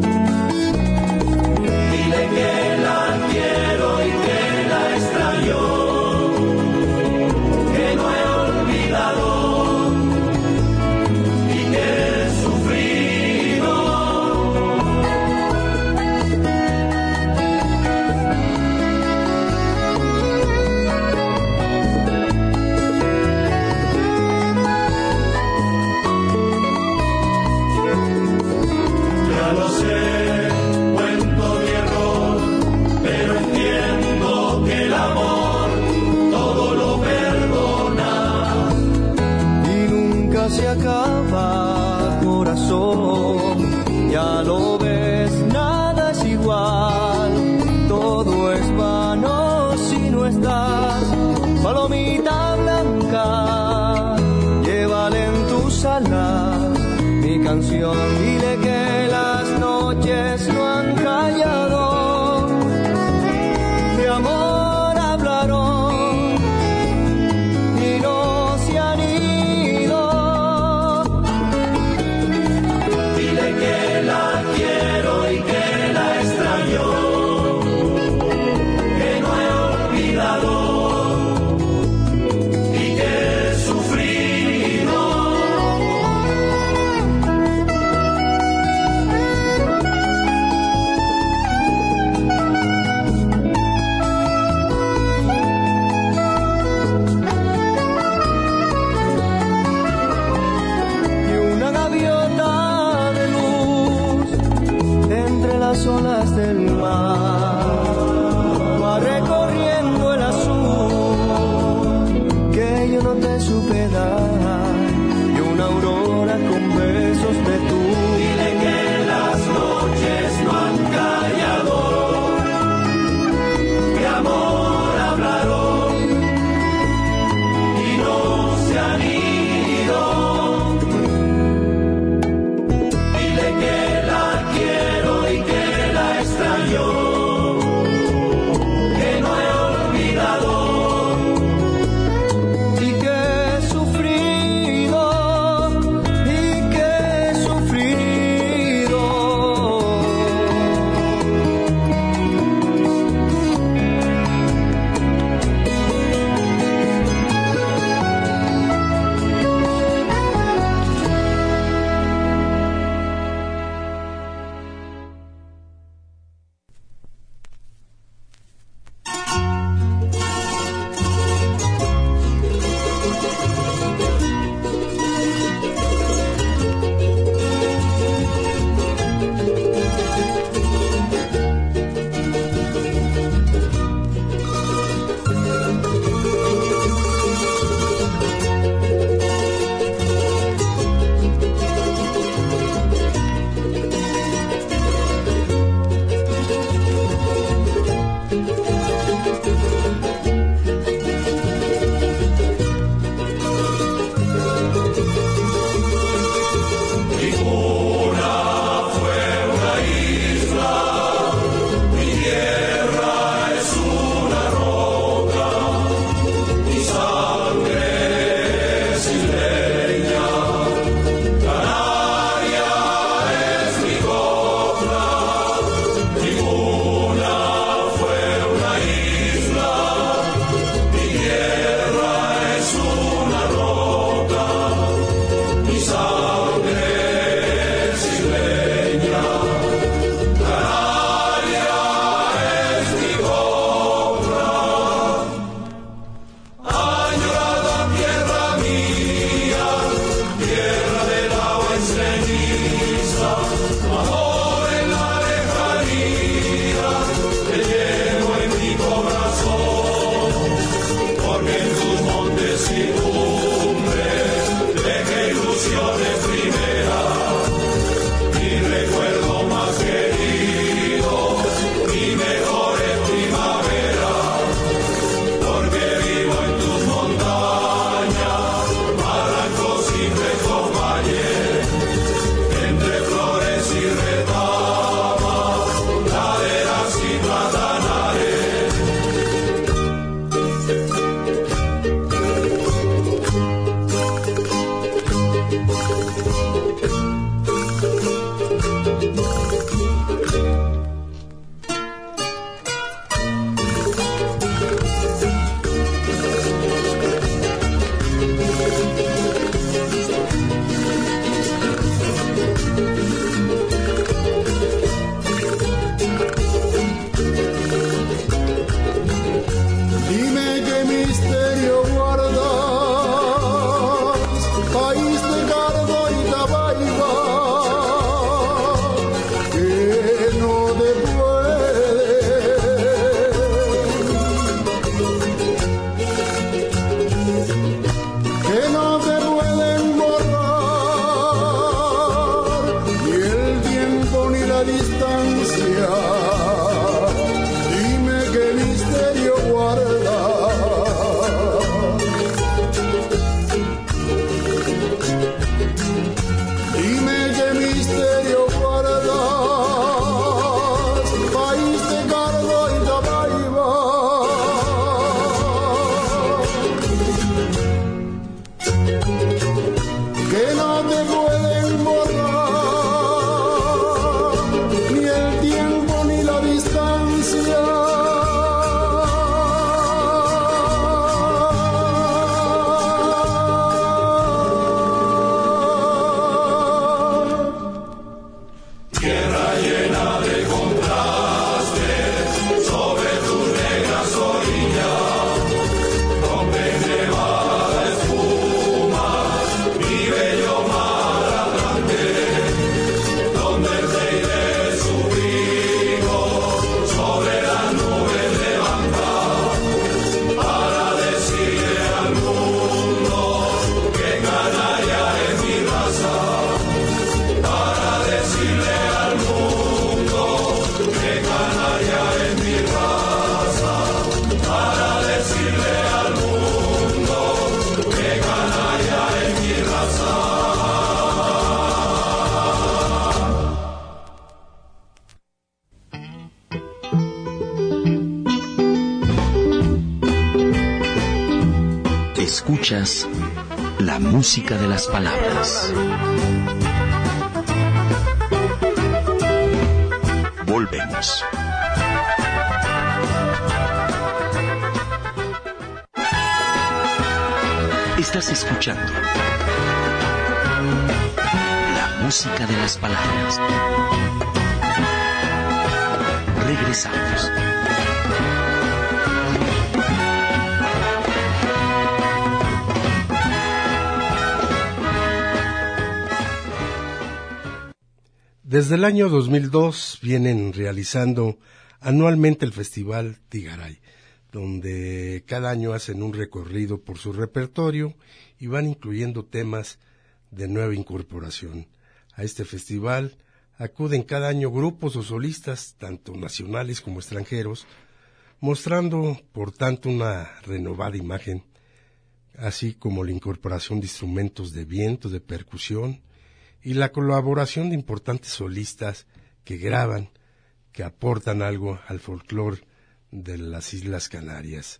Dile que la quiero y que la extraño, que no he olvidado y que he sufrido. olas del mar, va recorriendo el azul que yo no te supe dar, y una aurora con besos de tú. Dile que las noches no han callado, que amor hablaron y no se han ido. Dile que la quiero y que la extraño, que no he olvidado y que sufrí Escuchas la música de las palabras. Volvemos. Estás escuchando la música de las palabras. Regresamos. Desde el año 2002 vienen realizando anualmente el Festival Tigaray, donde cada año hacen un recorrido por su repertorio y van incluyendo temas de nueva incorporación. A este festival acuden cada año grupos o solistas, tanto nacionales como extranjeros, mostrando por tanto una renovada imagen, así como la incorporación de instrumentos de viento, de percusión, y la colaboración de importantes solistas que graban, que aportan algo al folclore de las Islas Canarias.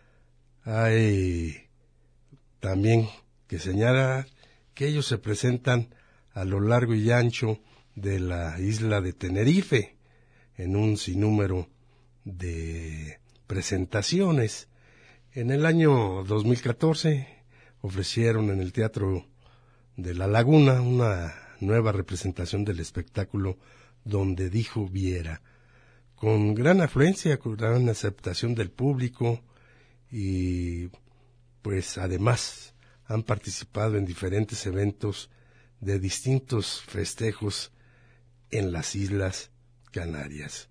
Hay también que señalar que ellos se presentan a lo largo y ancho de la isla de Tenerife, en un sinnúmero de presentaciones. En el año 2014 ofrecieron en el Teatro de La Laguna una nueva representación del espectáculo Donde dijo Viera, con gran afluencia, con gran aceptación del público, y pues además han participado en diferentes eventos de distintos festejos en las Islas Canarias.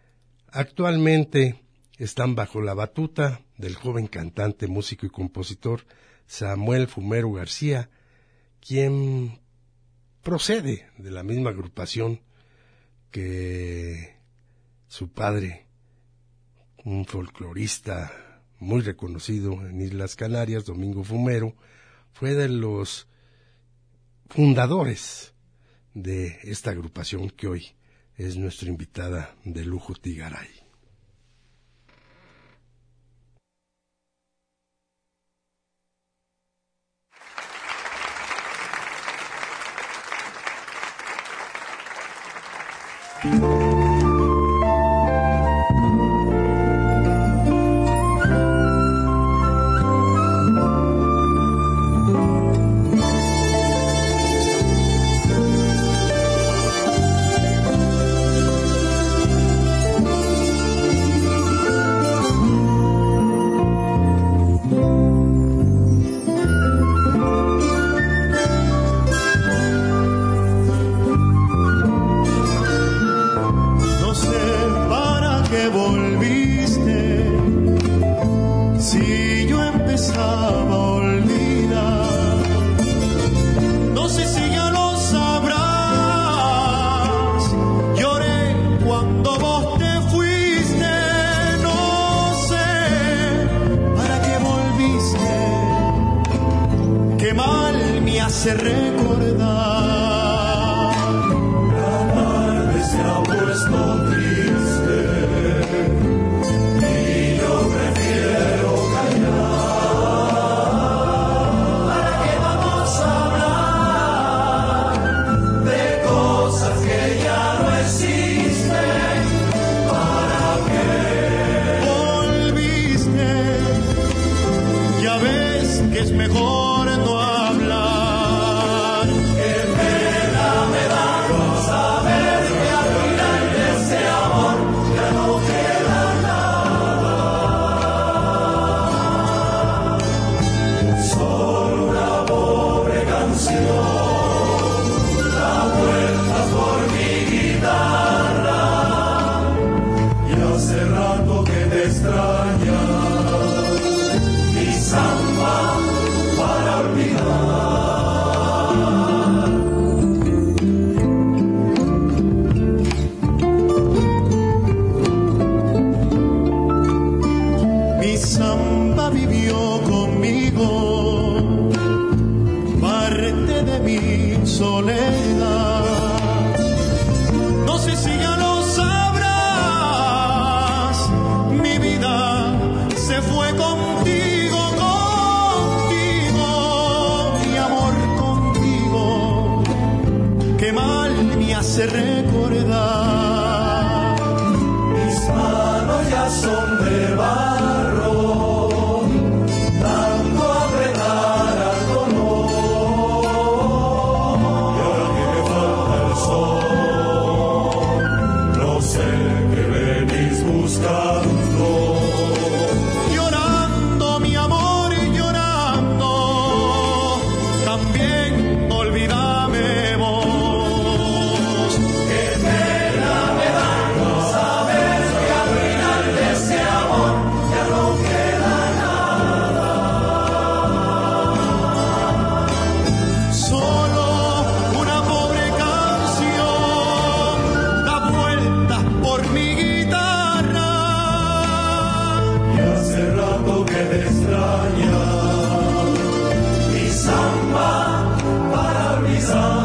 Actualmente están bajo la batuta del joven cantante, músico y compositor Samuel Fumero García, quien procede de la misma agrupación que su padre, un folclorista muy reconocido en Islas Canarias, Domingo Fumero, fue de los fundadores de esta agrupación que hoy es nuestra invitada de lujo, Tigaray. Qué pena me da no saber que al mirar desear. buscando. Llorando, mi amor, llorando, también olvídame vos. Qué pena me da no saber que al final de ese amor ya no queda nada. Solo una pobre canción da vueltas por mi guitarra. Y hace rato que te extraña mi samba para olvidar.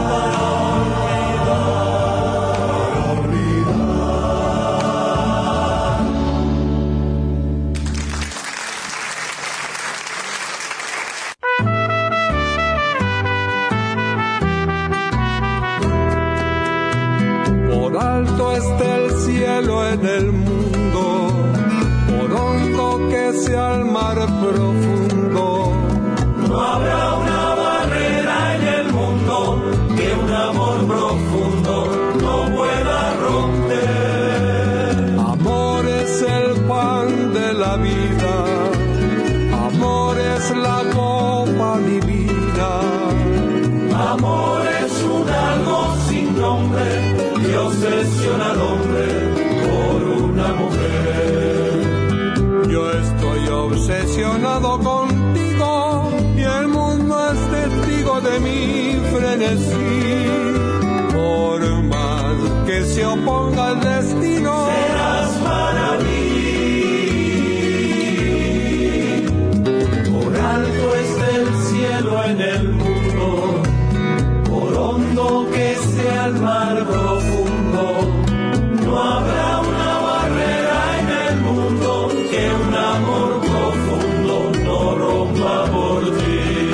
Por alto está el cielo en el mundo, por hondo que sea el mar profundo. No habrá una barrera en el mundo que un amor profundo no pueda romper. Amor es el pan de la vida, amor es la copa divina. Amor es un algo sin nombre que obsesiona al hombre por una mujer. Yo estoy obsesionado contigo y el mundo es testigo de mi frenesí. Por más que se oponga el destino, Serás para mí. Por alto está el cielo en el mundo, por hondo que sea el mar profundo. No habrá una barrera en el mundo que un amor profundo no rompa por ti.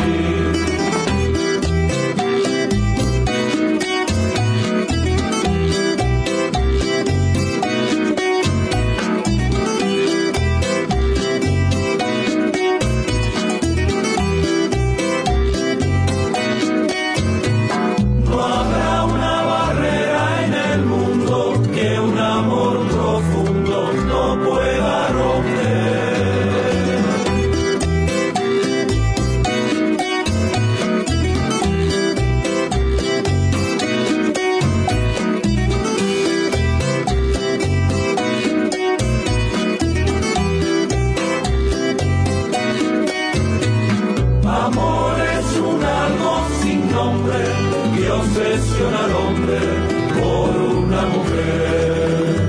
No habrá una barrera en el mundo que un amor profundo no pueda romper. Amor es un algo sin nombre que obsesiona al hombre por una mujer.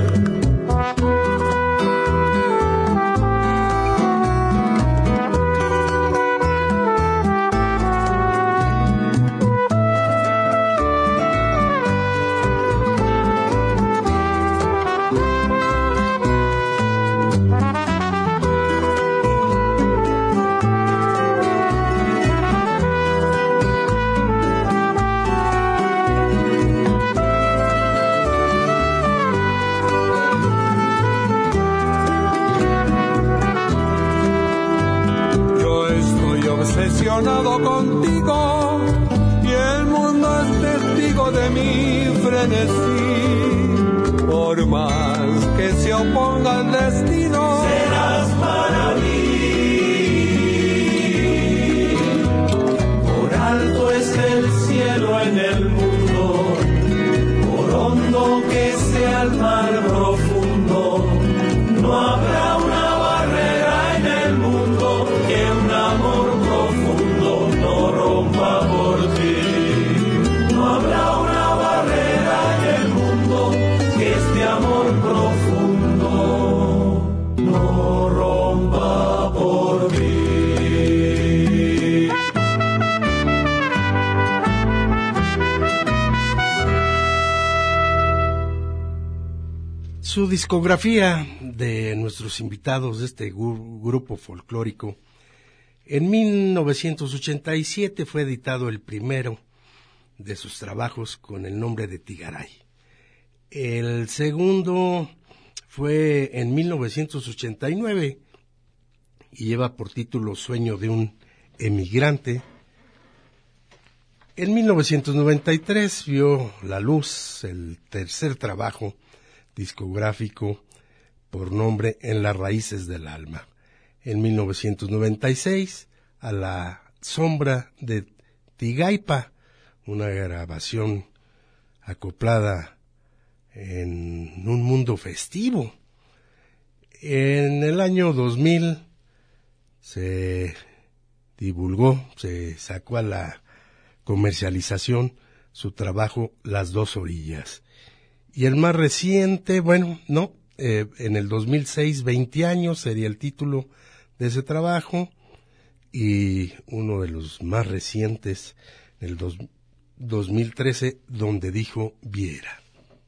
yo estoy obsesionado contigo y el mundo es testigo de mi frenesí. Por más que se oponga el destino, Serás para mí. Por alto es el cielo en el mundo, por hondo que sea el mar profundo. No habrá una barrera en el mundo que un amor profundo no rompa por ti. No habrá una barrera en el mundo que este amor profundo no rompa por ti. Su discografía de nuestros invitados de este grupo folclórico, en 1987 fue editado el primero de sus trabajos con el nombre de Tigaray. El segundo fue en 1989 y lleva por título Sueño de un emigrante. En 1993 vio la luz el tercer trabajo discográfico por nombre En las raíces del alma. En 1996, A la sombra de Tigaipa, una grabación acoplada en un mundo festivo. En el año 2000 se divulgó, se sacó a la comercialización su trabajo Las dos orillas. Y el más reciente, en el 2006, 20 años sería el título de ese trabajo, y uno de los más recientes, en el 2013, Donde dijo Viera.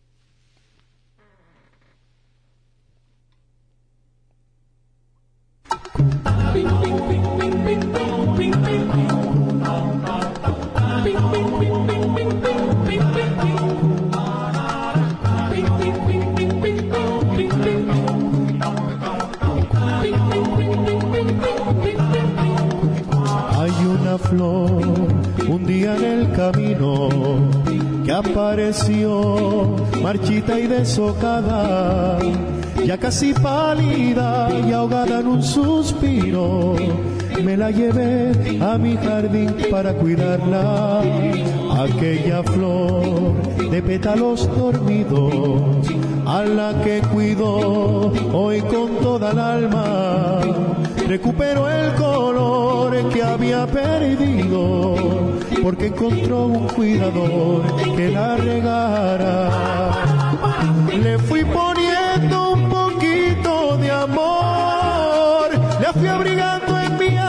Flor, un día en el camino, que apareció marchita y deshojada, ya casi pálida y ahogada en un suspiro. Me la llevé a mi jardín para cuidarla, aquella flor de pétalos dormidos, a la que cuido hoy con toda el alma. Recuperó el color que había perdido, porque encontró un cuidador que la regara. Le fui poniendo un poquito de amor, la fui abrigando en mi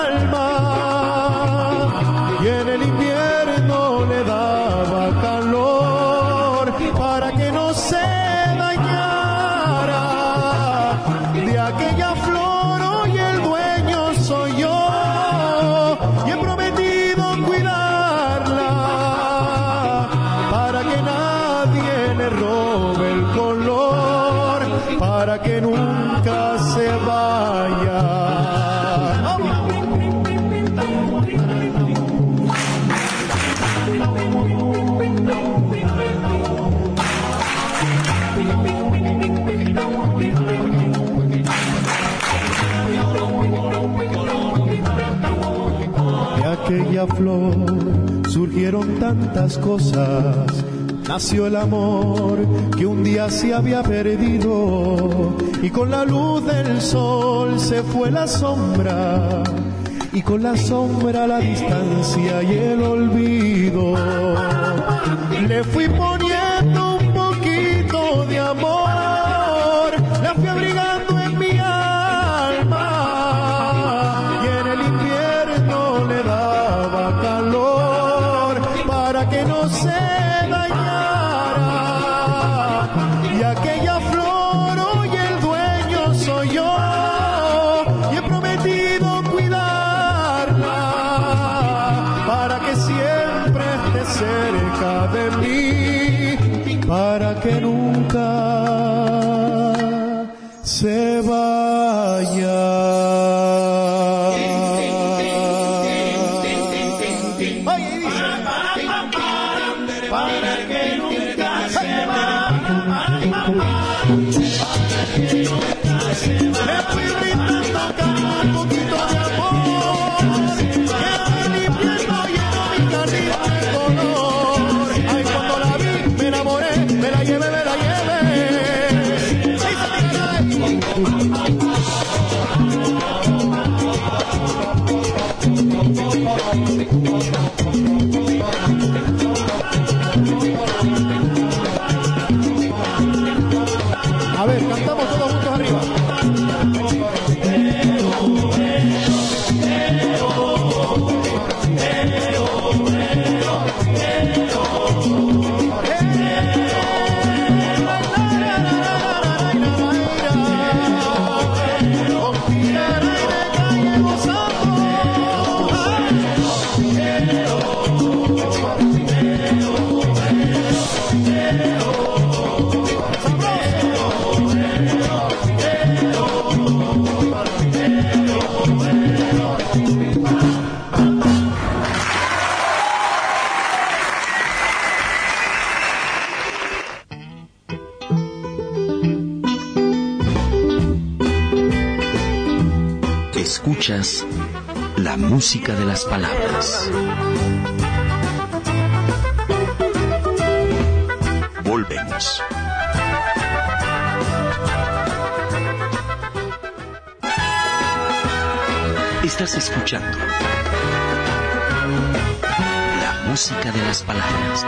alma, y en el invierno le daba calor para que no se dañara. De aquella flor soy yo, y he prometido cuidarla para que nadie le robe el color, para que nunca se vaya. Aquella flor surgieron tantas cosas, nació el amor que un día se había perdido, y con la luz del sol se fue la sombra, y con la sombra la distancia y el olvido. Le fui poniendo un poquito de amor, la fui abrigando en mi alma, y en el invierno le daba calor para que no se dañara. Y aquella flor hoy el dueño soy yo, y he prometido cuidarla para que siempre esté cerca de mí, para que nunca se vaya. A ver, cantamos todos juntos arriba. Escuchas la música de las palabras. Volvemos. Estás escuchando la música de las palabras.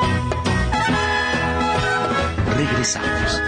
Regresamos.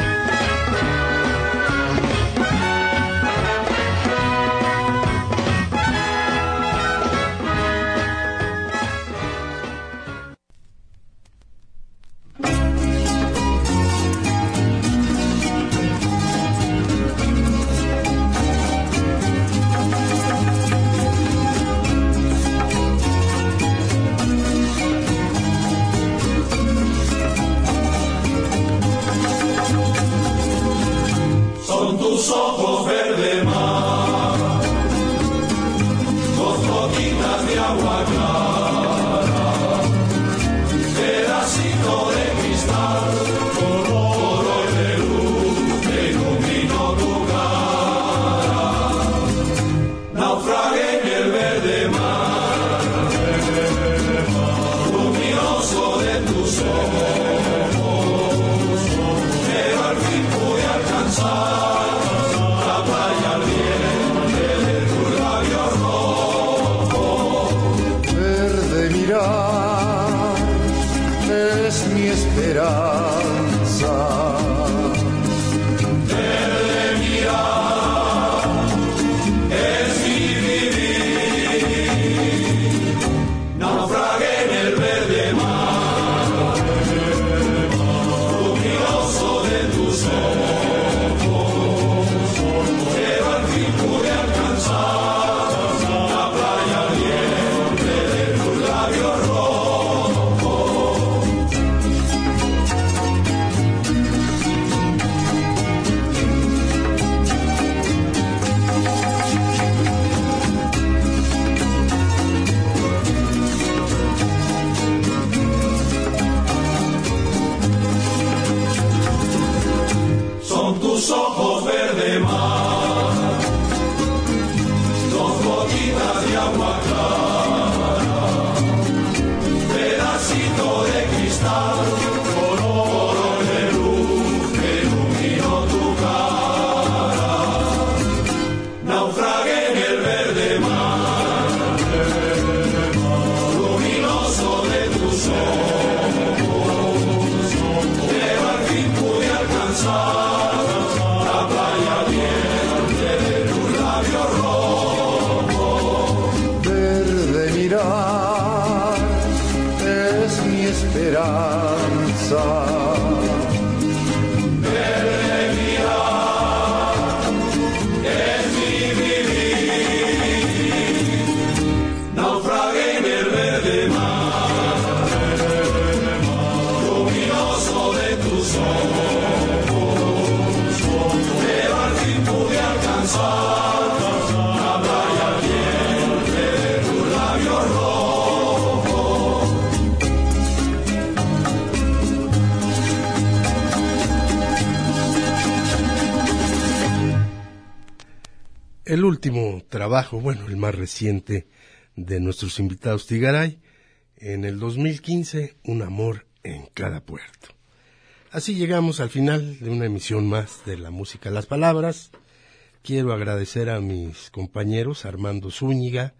El último trabajo, bueno, el más reciente de nuestros invitados Tigaray, en el 2015, Un amor en cada puerto. Así llegamos al final de una emisión más de La música de las palabras. Quiero agradecer a mis compañeros Armando Zúñiga,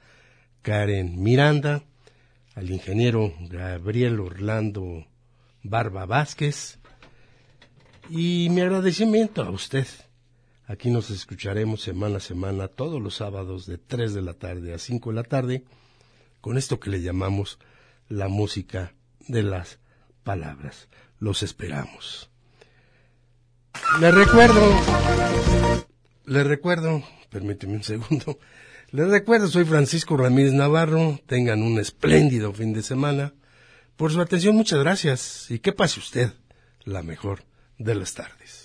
Karen Miranda, al ingeniero Gabriel Orlando Barba Vázquez, y mi agradecimiento a usted. Aquí nos escucharemos semana a semana, todos los sábados de 3 de la tarde a 5 de la tarde, con esto que le llamamos la música de las palabras. Los esperamos. Les recuerdo, permíteme un segundo, soy Francisco Ramírez Navarro, tengan un espléndido fin de semana. Por su atención, muchas gracias, y que pase usted la mejor de las tardes.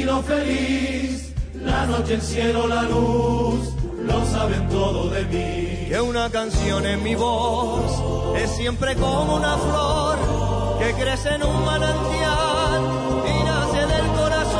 destino feliz, la noche, el cielo, la luz, lo saben todo de mí. Que una canción en mi voz es siempre como una flor que crece en un manantial y nace del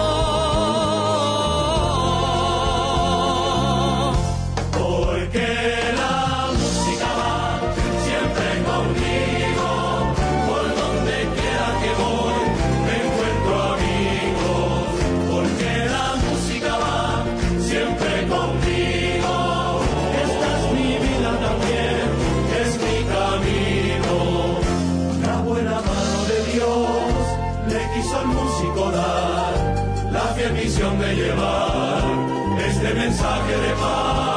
corazón. Porque la música va siempre conmigo, por donde quiera que voy me encuentro amigos. Porque la música va siempre conmigo, esta es mi vida también, es mi camino. La buena mano de Dios le quiso al músico dar la fiel misión de llevar este mensaje de paz.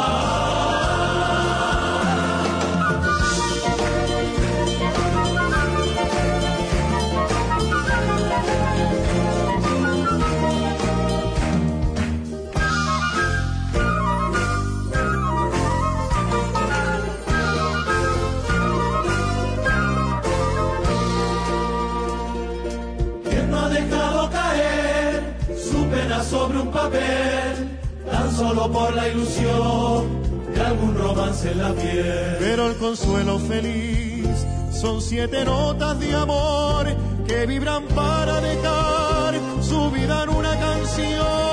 Sobre un papel, tan solo por la ilusión de algún romance en la piel. Pero el consuelo feliz son 7 notas de amor que vibran para dejar su vida en una canción.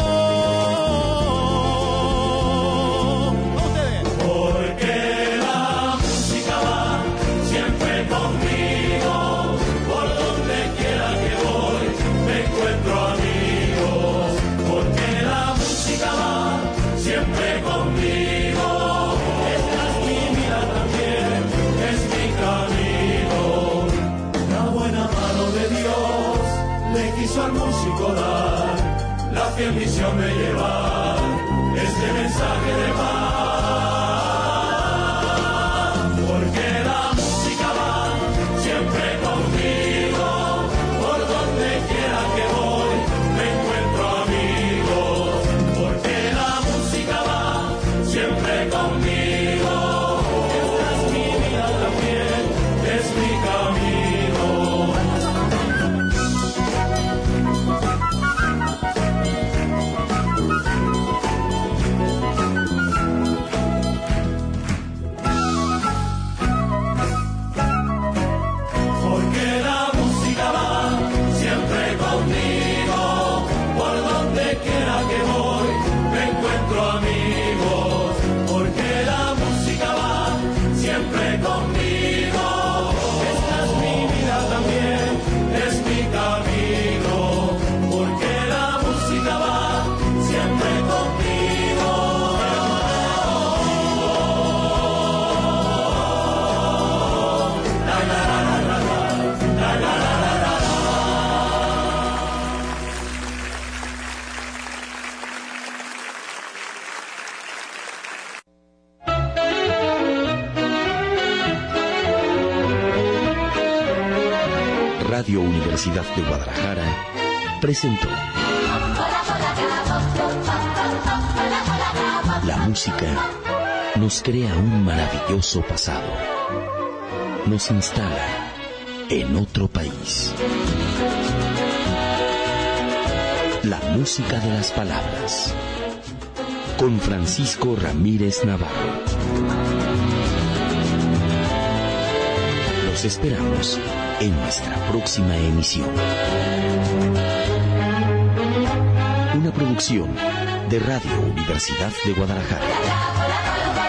Porque la música va siempre conmigo, por donde quiera que voy me encuentro amigos. Porque la música va siempre conmigo, esta es mi vida también, es mi camino. La buena mano de Dios le quiso al músico dar la fiel misión de llevar este mensaje de paz. Porque la música va siempre conmigo, por donde quiera que voy me encuentro amigos. Porque la música va siempre conmigo, esta es mi vida también, es mi camino. Porque la música va siempre conmigo, por donde quiera que voy me encuentro amigos. Porque la música va siempre conmigo, esta es mi vida también, es mi camino. Porque la música va siempre conmigo. La, la, la, la, la, la, la, la, la, la. Radio Universidad de Guadalajara presentó La música nos crea un maravilloso pasado, nos instala en otro país. La música de las palabras, con Francisco Ramírez Navarro. Los esperamos en nuestra próxima emisión. Una producción de Radio Universidad de Guadalajara.